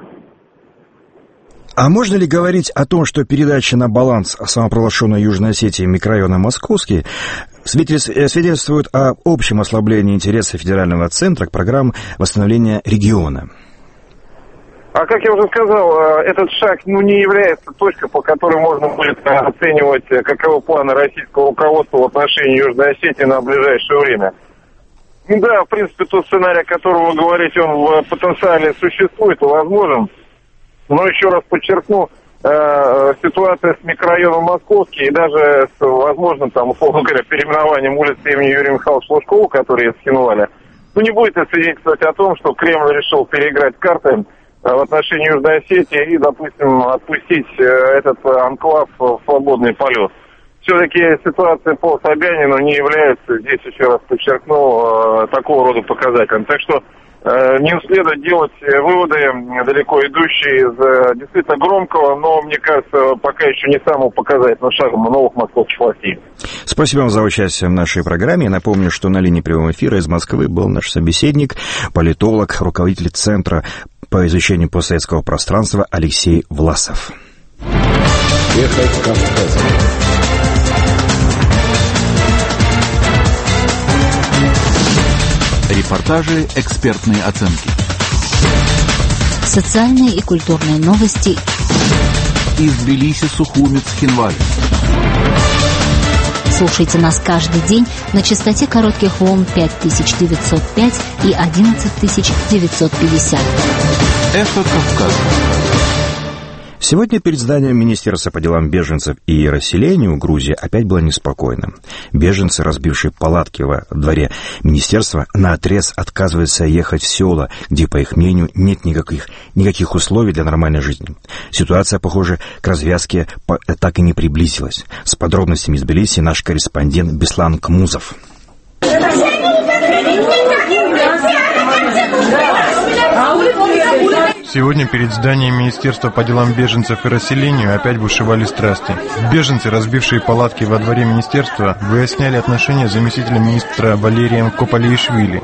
А можно ли говорить о том, что передача на баланс самопровозглашенной Южной Осетии микрорайона Московский свидетельствует о общем ослаблении интереса федерального центра к программам восстановления региона? А как я уже сказал, этот шаг ну, не является точкой, по которой можно будет оценивать, каковы планы российского руководства в отношении Южной Осетии на ближайшее время. Да, в принципе, тот сценарий, о котором вы говорите, он в потенциале существует и возможен. Но еще раз подчеркну, э, ситуация с микрорайоном Московский и даже с возможным, там, условно говоря, переименованием улицы имени Юрия Михайловича Лужкова, которые Цхинвале, ну не будет это свидетельствовать о том, что Кремль решил переиграть карты в отношении Южной Осетии и, допустим, отпустить этот анклав в свободный полет. Все-таки ситуация по Собянину не является, здесь еще раз подчеркну, такого рода показателем. Так что не следует делать выводы, далеко идущие из действительно громкого, но, мне кажется, пока еще не самого показательного шага новых московских властей. Спасибо вам за участие в нашей программе. Я напомню, что на линии прямого эфира из Москвы был наш собеседник, политолог, руководитель Центра по изучению постсоветского пространства Алексей Власов. Эхо Кавказа. Репортажи, экспертные оценки. Социальные и культурные новости. Из Тбилиси, Сухуми, Цхинваля. Слушайте нас каждый день на частоте коротких волн пять тысяч девятьсот пять и одиннадцать тысяч девятьсот пятьдесят. Эхо Кавказа. Сегодня перед зданием Министерства по делам беженцев и расселению Грузии опять было неспокойно. Беженцы, разбившие палатки во дворе министерства, наотрез отказываются ехать в села, где, по их мнению, нет никаких, никаких условий для нормальной жизни. Ситуация, похоже, к развязке так и не приблизилась. С подробностями из Тбилиси наш корреспондент Беслан Кмузов. Сегодня перед зданием Министерства по делам беженцев и расселению опять бушевали страсти. Беженцы, разбившие палатки во дворе министерства, выясняли отношения с заместителем министра Валерием Копалиишвили.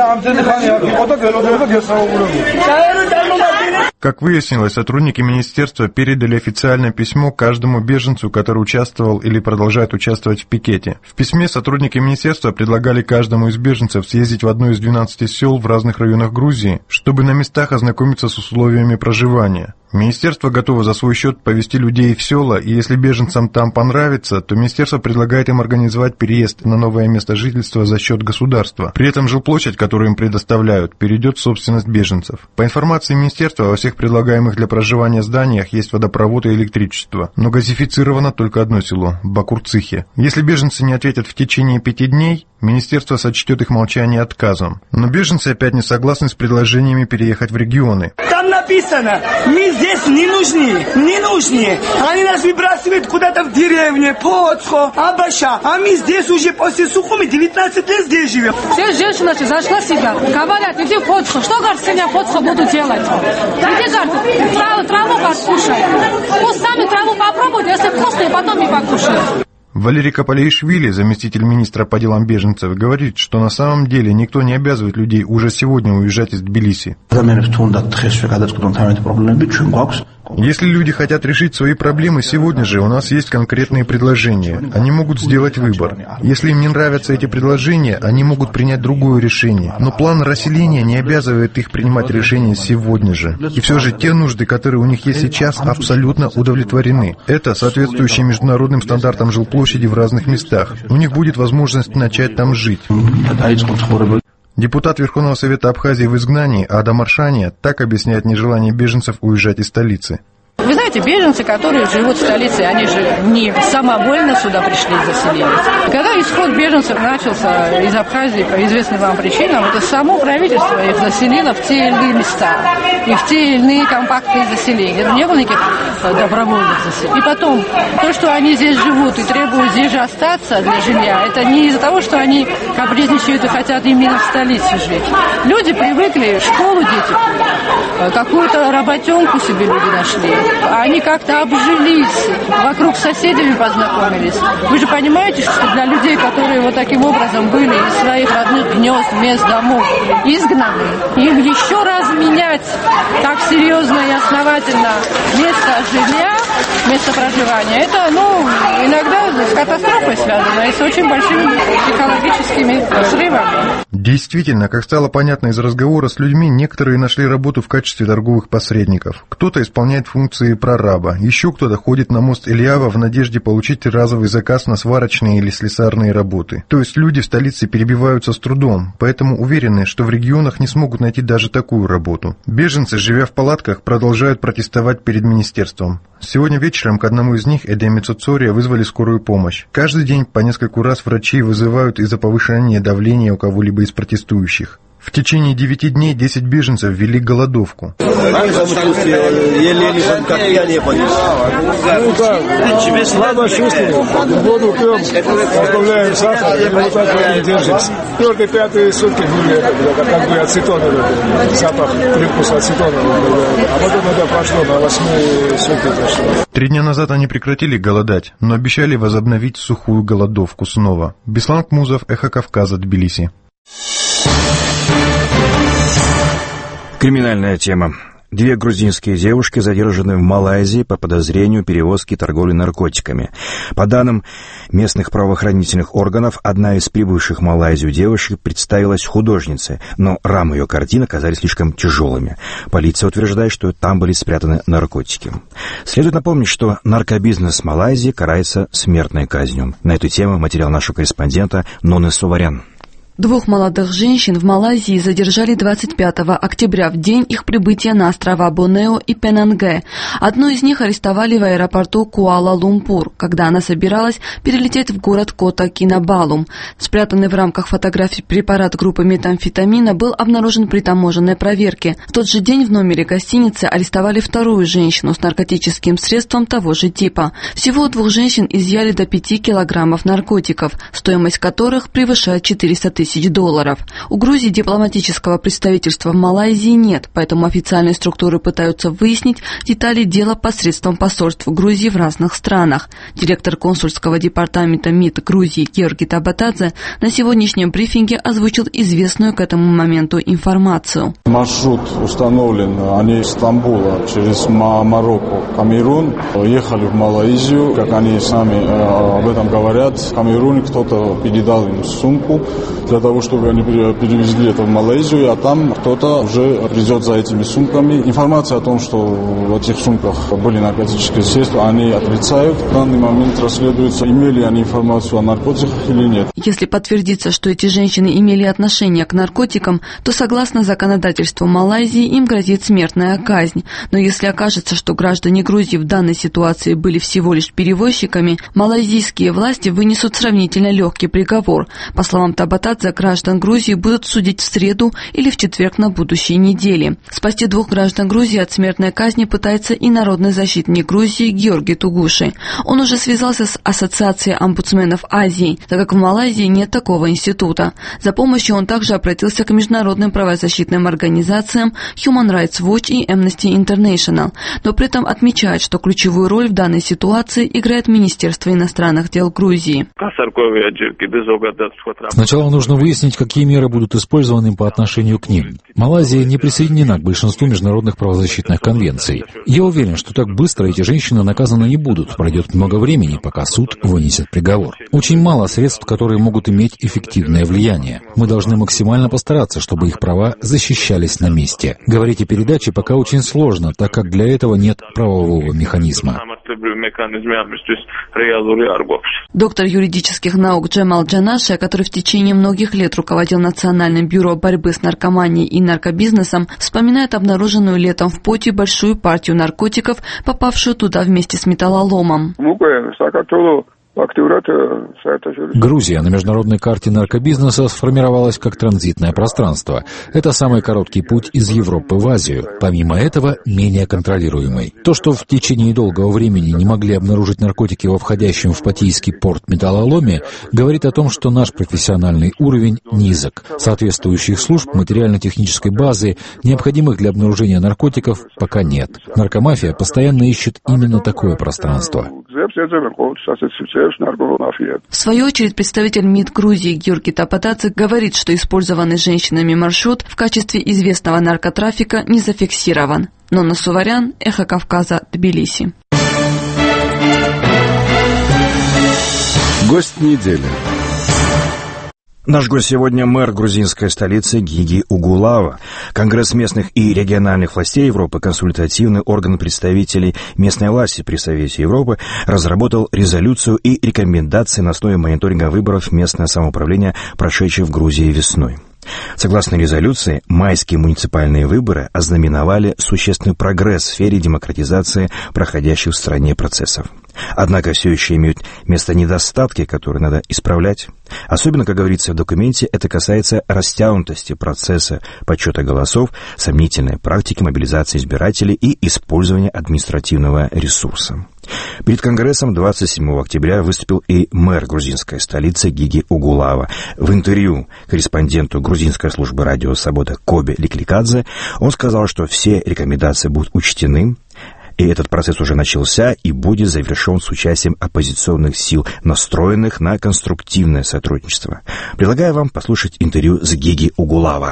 Как выяснилось, сотрудники министерства передали официальное письмо каждому беженцу, который участвовал или продолжает участвовать в пикете. В письме сотрудники министерства предлагали каждому из беженцев съездить в одно из двенадцати сел в разных районах Грузии, чтобы на местах ознакомиться с условиями проживания. Министерство готово за свой счет повезти людей в села, и если беженцам там понравится, то министерство предлагает им организовать переезд на новое место жительства за счет государства. При этом жилплощадь, которую им предоставляют, перейдет в собственность беженцев. По информации министерства, во всех предлагаемых для проживания зданиях есть водопровод и электричество, но газифицировано только одно село – Бакурцихе. Если беженцы не ответят в течение пяти дней, министерство сочтет их молчание отказом. Но беженцы опять не согласны с предложениями переехать в регионы. Там написано, мы здесь не нужны, не нужны. Они нас выбрасывают куда-то в деревне, Поцхо, Абаша. А мы здесь уже после Сухуми девятнадцать лет здесь живем. Все женщина зашла сюда, говорят, иди в Поцхо. Что, говорит, сегодня в Поцхо буду делать? Иди, говорит, траву, траву покушай. Пусть сами траву попробуют, если вкусно, и потом и покушают. Валерий Копалиишвили, заместитель министра по делам беженцев, говорит, что на самом деле никто не обязывает людей уже сегодня уезжать из Тбилиси. Если люди хотят решить свои проблемы сегодня же, у нас есть конкретные предложения. Они могут сделать выбор. Если им не нравятся эти предложения, они могут принять другое решение. Но план расселения не обязывает их принимать решение сегодня же. И все же те нужды, которые у них есть сейчас, абсолютно удовлетворены. Это соответствующие международным стандартам жилплощади в разных местах. У них будет возможность начать там жить. Депутат Верховного Совета Абхазии в изгнании Адам Аршания так объясняет нежелание беженцев уезжать из столицы. Вы знаете, беженцы, которые живут в столице, они же не самовольно сюда пришли заселились. Когда исход беженцев начался из Абхазии по известным вам причинам, это само правительство их заселило в те или иные места и в те или иные компактные заселения. Это не было никаких добровольных заселений. И потом, то, что они здесь живут и требуют здесь же остаться для жилья, это не из-за того, что они капризничают и хотят именно в столице жить. Люди привыкли, школу дети ходят, какую-то работенку себе люди нашли. Они как-то обжились, вокруг с соседями познакомились. Вы же понимаете, что для людей, которые вот таким образом были из своих родных гнезд, мест, домов изгнаны, им еще раз менять так серьезно и основательно место жилья, место проживания, это, ну, иногда с катастрофой связано и с очень большими психологическими срывами. Действительно, как стало понятно из разговора с людьми, некоторые нашли работу в качестве торговых посредников. Кто-то исполняет функции прораба, еще кто-то ходит на мост Эльява в надежде получить разовый заказ на сварочные или слесарные работы. То есть люди в столице перебиваются с трудом, поэтому уверены, что в регионах не смогут найти даже такую работу. Беженцы, живя в палатках, продолжают протестовать перед министерством. Сегодня вечером к одному из них, Эдеме Цоцория, вызвали скорую помощь. Каждый день по нескольку раз врачи вызывают из-за повышения давления у кого-либо из протестующих. В течение девяти дней десять беженцев ввели голодовку. Слабо чувствуем, воду пьем, оставляем сахар, и вот так вот не держимся. Только пятые сутки были, как бы ацетона, запах, привкус ацетона. А потом это прошло, на восьмые сутки прошло. Три дня назад они прекратили голодать, но обещали возобновить сухую голодовку снова. Беслан Кмузов, Эхо Кавказа, Тбилиси. Криминальная тема. Две грузинские девушки задержаны в Малайзии по подозрению перевозки и торговли наркотиками. По данным местных правоохранительных органов, одна из прибывших в Малайзию девушек представилась художницей, но рамы ее картин оказались слишком тяжелыми. Полиция утверждает, что там были спрятаны наркотики. Следует напомнить, что наркобизнес в Малайзии карается смертной казнью. На эту тему материал нашего корреспондента Ноны Суварян. Двух молодых женщин в Малайзии задержали двадцать пятого октября, в день их прибытия на острова Борнео и Пенанге. Одну из них арестовали в аэропорту Куала-Лумпур, когда она собиралась перелететь в город Кота-Кинабалум. Спрятанный в рамках фотографий препарат группы метамфетамина был обнаружен при таможенной проверке. В тот же день в номере гостиницы арестовали вторую женщину с наркотическим средством того же типа. Всего у двух женщин изъяли до пяти килограммов наркотиков, стоимость которых превышает четыреста тысяч долларов. У Грузии дипломатического представительства в Малайзии нет, поэтому официальные структуры пытаются выяснить детали дела посредством посольств Грузии в разных странах. Директор консульского департамента МИД Грузии Георгий Табатадзе на сегодняшнем брифинге озвучил известную к этому моменту информацию. Маршрут установлен, они из Стамбула через Марокко, Камерун, ехали в Малайзию, как они сами об этом говорят. В Камеруне кто-то передал им сумку для того, чтобы они перевезли это в Малайзию, а там кто-то уже везет за этими сумками. Информация о том, что в этих сумках были наркотические средства, они отрицают. В данный момент расследуется, имели они информацию о наркотиках или нет. Если подтвердится, что эти женщины имели отношение к наркотикам, то согласно законодательству Малайзии им грозит смертная казнь. Но если окажется, что граждане Грузии в данной ситуации были всего лишь перевозчиками, малайзийские власти вынесут сравнительно легкий приговор. По словам Табатадзе, граждан Грузии будут судить в среду или в четверг на будущей неделе. Спасти двух граждан Грузии от смертной казни пытается и народный защитник Грузии Георгий Тугуши. Он уже связался с Ассоциацией омбудсменов Азии, так как в Малайзии нет такого института. За помощью он также обратился к международным правозащитным организациям Human Rights Watch и Amnesty International, но при этом отмечает, что ключевую роль в данной ситуации играет Министерство иностранных дел Грузии. Сначала нужно выяснить, какие меры будут использованы по отношению к ним. Малайзия не присоединена к большинству международных правозащитных конвенций. Я уверен, что так быстро эти женщины наказаны не будут. Пройдет много времени, пока суд вынесет приговор. Очень мало средств, которые могут иметь эффективное влияние. Мы должны максимально постараться, чтобы их права защищались на месте. Говорить о передаче пока очень сложно, так как для этого нет правового механизма. Доктор юридических наук Джемал Джанаши, который в течение многих многих лет руководил Национальным бюро борьбы с наркоманией и наркобизнесом, вспоминает обнаруженную летом в Поте большую партию наркотиков, попавшую туда вместе с металлоломом. Грузия на международной карте наркобизнеса сформировалась как транзитное пространство. Это самый короткий путь из Европы в Азию, помимо этого менее контролируемый. То, что в течение долгого времени не могли обнаружить наркотики во входящем в Патийский порт металлоломе, говорит о том, что наш профессиональный уровень низок. Соответствующих служб, материально-технической базы, необходимых для обнаружения наркотиков, пока нет. Наркомафия постоянно ищет именно такое пространство. В свою очередь, представитель МИД Грузии Георгий Тапатадзе говорит, что использованный женщинами маршрут в качестве известного наркотрафика не зафиксирован. Нонна Суварян, Эхо Кавказа, Тбилиси. Гость недели. Наш гость сегодня мэр грузинской столицы Гиги Угулава. Конгресс местных и региональных властей Европы, консультативный орган представителей местной власти при Совете Европы, разработал резолюцию и рекомендации на основе мониторинга выборов местное самоуправление, прошедшее в Грузии весной. Согласно резолюции, майские муниципальные выборы ознаменовали существенный прогресс в сфере демократизации проходящих в стране процессов. Однако все еще имеют место недостатки, которые надо исправлять. Особенно, как говорится в документе, это касается растянутости процесса подсчета голосов, сомнительной практики мобилизации избирателей и использования административного ресурса. Перед Конгрессом двадцать седьмого октября выступил и мэр грузинской столицы Гиги Угулава. В интервью корреспонденту грузинской службы радио «Свобода» Кобе Ликликадзе он сказал, что все рекомендации будут учтены, и этот процесс уже начался и будет завершен с участием оппозиционных сил, настроенных на конструктивное сотрудничество. Предлагаю вам послушать интервью с Гиги Угулава.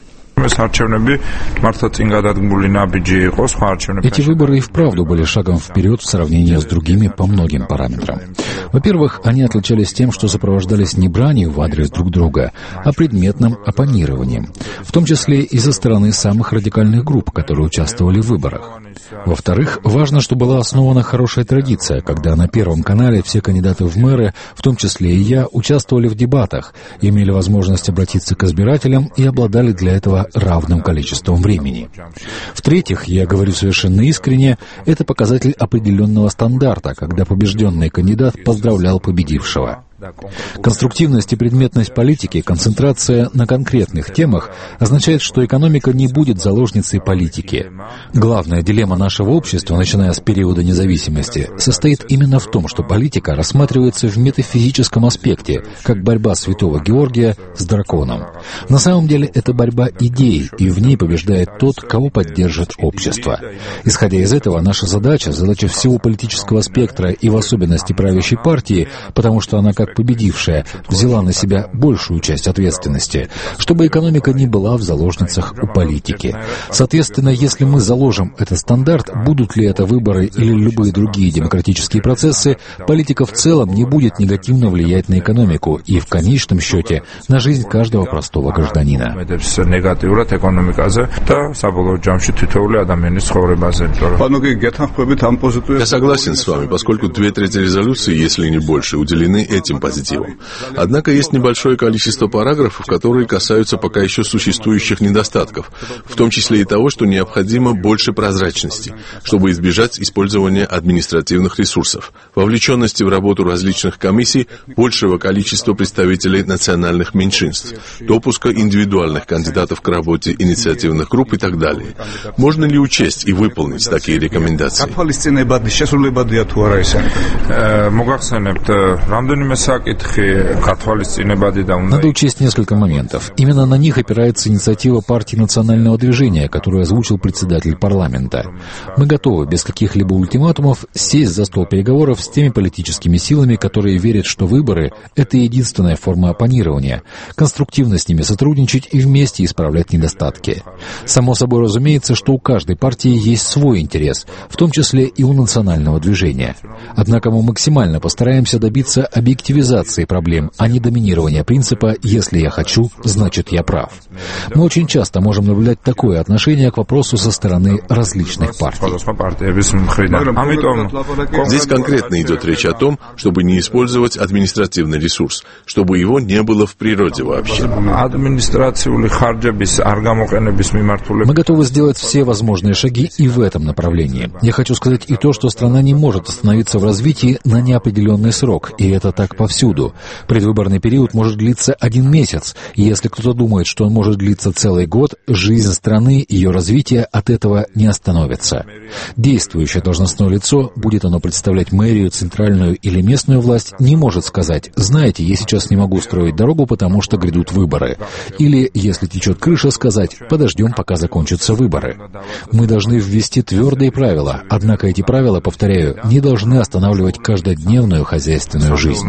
Эти выборы и вправду были шагом вперед в сравнении с другими по многим параметрам. Во-первых, они отличались тем, что сопровождались не бранью в адрес друг друга, а предметным оппонированием, в том числе и со стороны самых радикальных групп, которые участвовали в выборах. Во-вторых, важно, что была основана хорошая традиция, когда на Первом канале все кандидаты в мэры, в том числе и я, участвовали в дебатах, имели возможность обратиться к избирателям и обладали для этого равным количеством времени. В-третьих, я говорю совершенно искренне, это показатель определенного стандарта, когда побежденный кандидат поздравлял победившего. Конструктивность и предметность политики, концентрация на конкретных темах означает, что экономика не будет заложницей политики. Главная дилемма нашего общества, начиная с периода независимости, состоит именно в том, что политика рассматривается в метафизическом аспекте, как борьба святого Георгия с драконом. На самом деле это борьба идей, и в ней побеждает тот, кого поддержит общество. Исходя из этого, наша задача, задача всего политического спектра и в особенности правящей партии, потому что она как победившая взяла на себя большую часть ответственности, чтобы экономика не была в заложницах у политики. Соответственно, если мы заложим этот стандарт, будут ли это выборы или любые другие демократические процессы, политика в целом не будет негативно влиять на экономику и в конечном счете на жизнь каждого простого гражданина. Я согласен с вами, поскольку две трети резолюции, если не больше, уделены этим позитивам. Однако есть небольшое количество параграфов, которые касаются пока еще существующих недостатков, в том числе и того, что необходимо больше прозрачности, чтобы избежать использования административных ресурсов, вовлеченности в работу различных комиссий, большего количества представителей национальных меньшинств, допуска индивидуальных кандидатов к работе инициативных групп и так далее. Можно ли учесть и выполнить такие рекомендации? Надо учесть несколько моментов. Именно на них опирается инициатива партии национального движения, которую озвучил председатель парламента. Мы готовы без каких-либо ультиматумов сесть за стол переговоров с теми политическими силами, которые верят, что выборы — это единственная форма оппонирования, конструктивно с ними сотрудничать и вместе исправлять недостатки. Само собой разумеется, что у каждой партии есть свой интерес, в том числе и у национального движения. Однако мы максимально постараемся добиться объективизации коллективизации проблем, а не доминирования принципа «если я хочу, значит я прав». Мы очень часто можем наблюдать такое отношение к вопросу со стороны различных партий. Здесь конкретно идет речь о том, чтобы не использовать административный ресурс, чтобы его не было в природе вообще. Мы готовы сделать все возможные шаги и в этом направлении. Я хочу сказать и то, что страна не может остановиться в развитии на неопределенный срок, и это так повсюду. Предвыборный период может длиться один месяц, и если кто-то думает, что он может длиться целый год, жизнь страны, ее развитие от этого не остановится. Действующее должностное лицо, будет оно представлять мэрию, центральную или местную власть, не может сказать: «Знаете, я сейчас не могу строить дорогу, потому что грядут выборы». Или, если течет крыша, сказать: «Подождем, пока закончатся выборы». Мы должны ввести твердые правила, однако эти правила, повторяю, не должны останавливать каждодневную хозяйственную жизнь.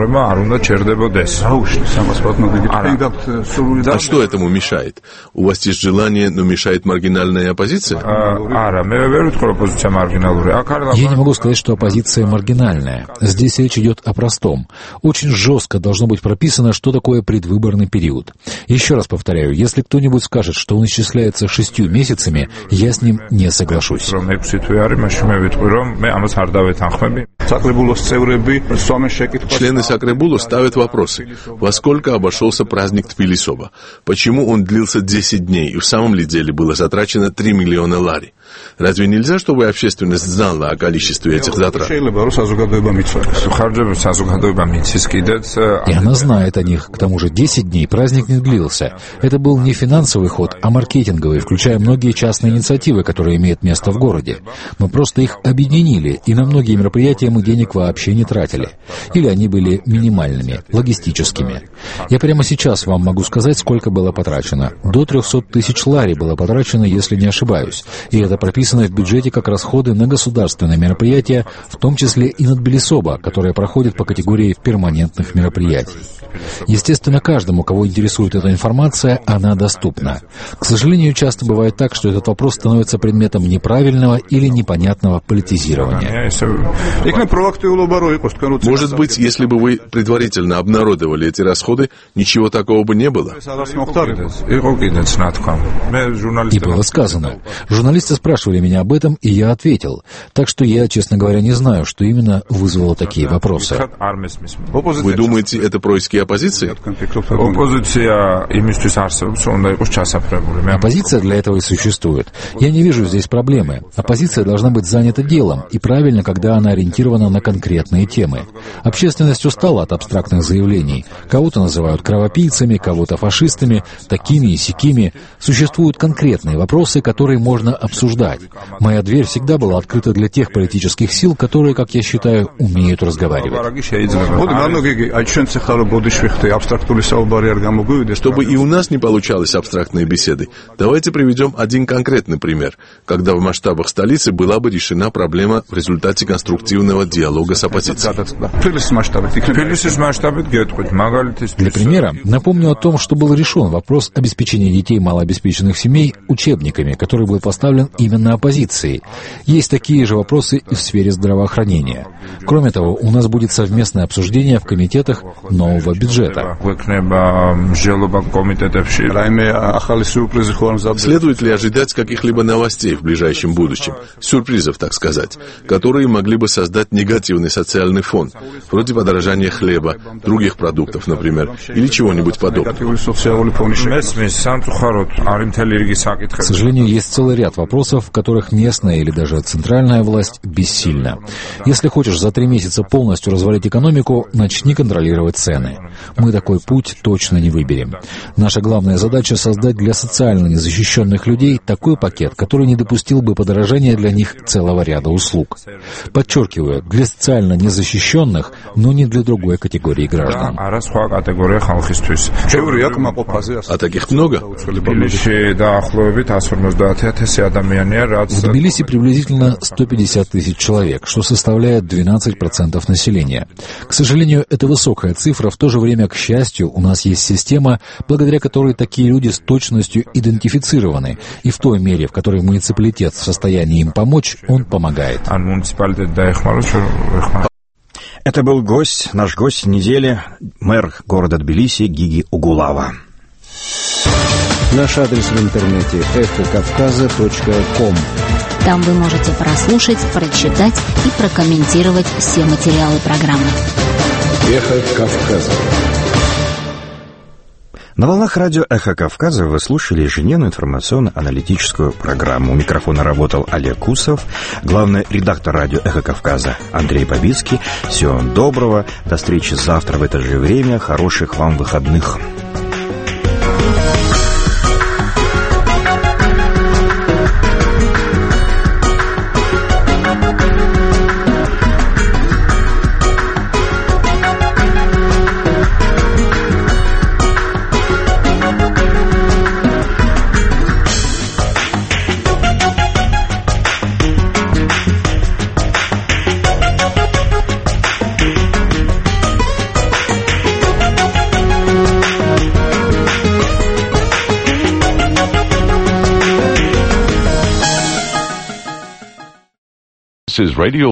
А что этому мешает? У вас есть желание, но мешает маргинальная оппозиция? Я не могу сказать, что оппозиция маргинальная. Здесь речь идет о простом. Очень жестко должно быть прописано, что такое предвыборный период. Еще раз повторяю, если кто-нибудь скажет, что он исчисляется шестью месяцами, я с ним не соглашусь. Члены Сакребулу ставят вопросы. Во сколько обошелся праздник Тбилисоба? Почему он длился десять дней, и в самом ли деле было затрачено три миллиона лари? Разве нельзя, чтобы общественность знала о количестве этих затрат? И она знает о них. К тому же десять дней праздник не длился. Это был не финансовый ход, а маркетинговый, включая многие частные инициативы, которые имеют место в городе. Мы просто их объединили, и на многие мероприятия мы денег вообще не тратили. Или они были минимальными, логистическими. Я прямо сейчас вам могу сказать, сколько было потрачено. До трехсот тысяч лари было потрачено, если не ошибаюсь. И это прописано в бюджете как расходы на государственные мероприятия, в том числе и на Тбилисоба, которые проходят по категории перманентных мероприятий. Естественно, каждому, кого интересует эта информация, она доступна. К сожалению, часто бывает так, что этот вопрос становится предметом неправильного или непонятного политизирования. Может быть, если бы вы предварительно обнародовали эти расходы, ничего такого бы не было? И было сказано. Журналисты спрашивали меня об этом, и я ответил. Так что я, честно говоря, не знаю, что именно вызвало такие вопросы. Вы думаете, это происки оппозиции? Оппозиция для этого и существует. Я не вижу здесь проблемы. Оппозиция должна быть занята делом, и правильно, когда она ориентирована на конкретные темы. Общественность устала от абстрактных заявлений. Кого-то называют кровопийцами, кого-то фашистами, такими и сякими. Существуют конкретные вопросы, которые можно обсуждать. Моя дверь всегда была открыта для тех политических сил, которые, как я считаю, умеют разговаривать. Чтобы и у нас не получалось абстрактные беседы, давайте приведем один конкретный пример, когда в масштабах столицы была бы решена проблема в результате конструктивного диалога с оппозицией. Для примера, напомню о том, что был решен вопрос обеспечения детей малообеспеченных семей учебниками, который был поставлен именно оппозицией. Есть такие же вопросы и в сфере здравоохранения. Кроме того, у нас будет совместное обсуждение в комитетах нового бюджета. Следует ли ожидать каких-либо новостей в ближайшем будущем, сюрпризов, так сказать, которые могли бы создать негативный социальный фон, вроде подорожания хлеба, других продуктов, например, или чего-нибудь подобного? К сожалению, есть целый ряд вопросов, в которых местная или даже центральная власть бессильна. Если хочешь за три месяца полностью развалить экономику, начни контролировать цены. Мы такой путь точно не выберем. Наша главная задача — создать для социально незащищенных людей такой пакет, который не допустил бы подорожания для них целого ряда услуг. Подчеркиваю, для социально незащищенных, но не для другой категории граждан. А таких много? В Тбилиси приблизительно сто пятьдесят тысяч человек, что составляет двенадцать процентов населения. К сожалению, это высокая цифра, в то же время, к счастью, у нас есть система, благодаря которой такие люди с точностью идентифицированы, и в той мере, в которой муниципалитет в состоянии им помочь, он помогает. Это был гость, наш гость недели, мэр города Тбилиси Гиги Угулава. Наш адрес в интернете эхо кавказа точка ком. Там вы можете прослушать, прочитать и прокомментировать все материалы программы. Эхо Кавказа. На волнах радио «Эхо Кавказа» вы слушали ежедневную информационно-аналитическую программу. У микрофона работал Олег Кусов, главный редактор радио «Эхо Кавказа» Андрей Бабицкий. Всего доброго, до встречи завтра в это же время, хороших вам выходных. This is Radio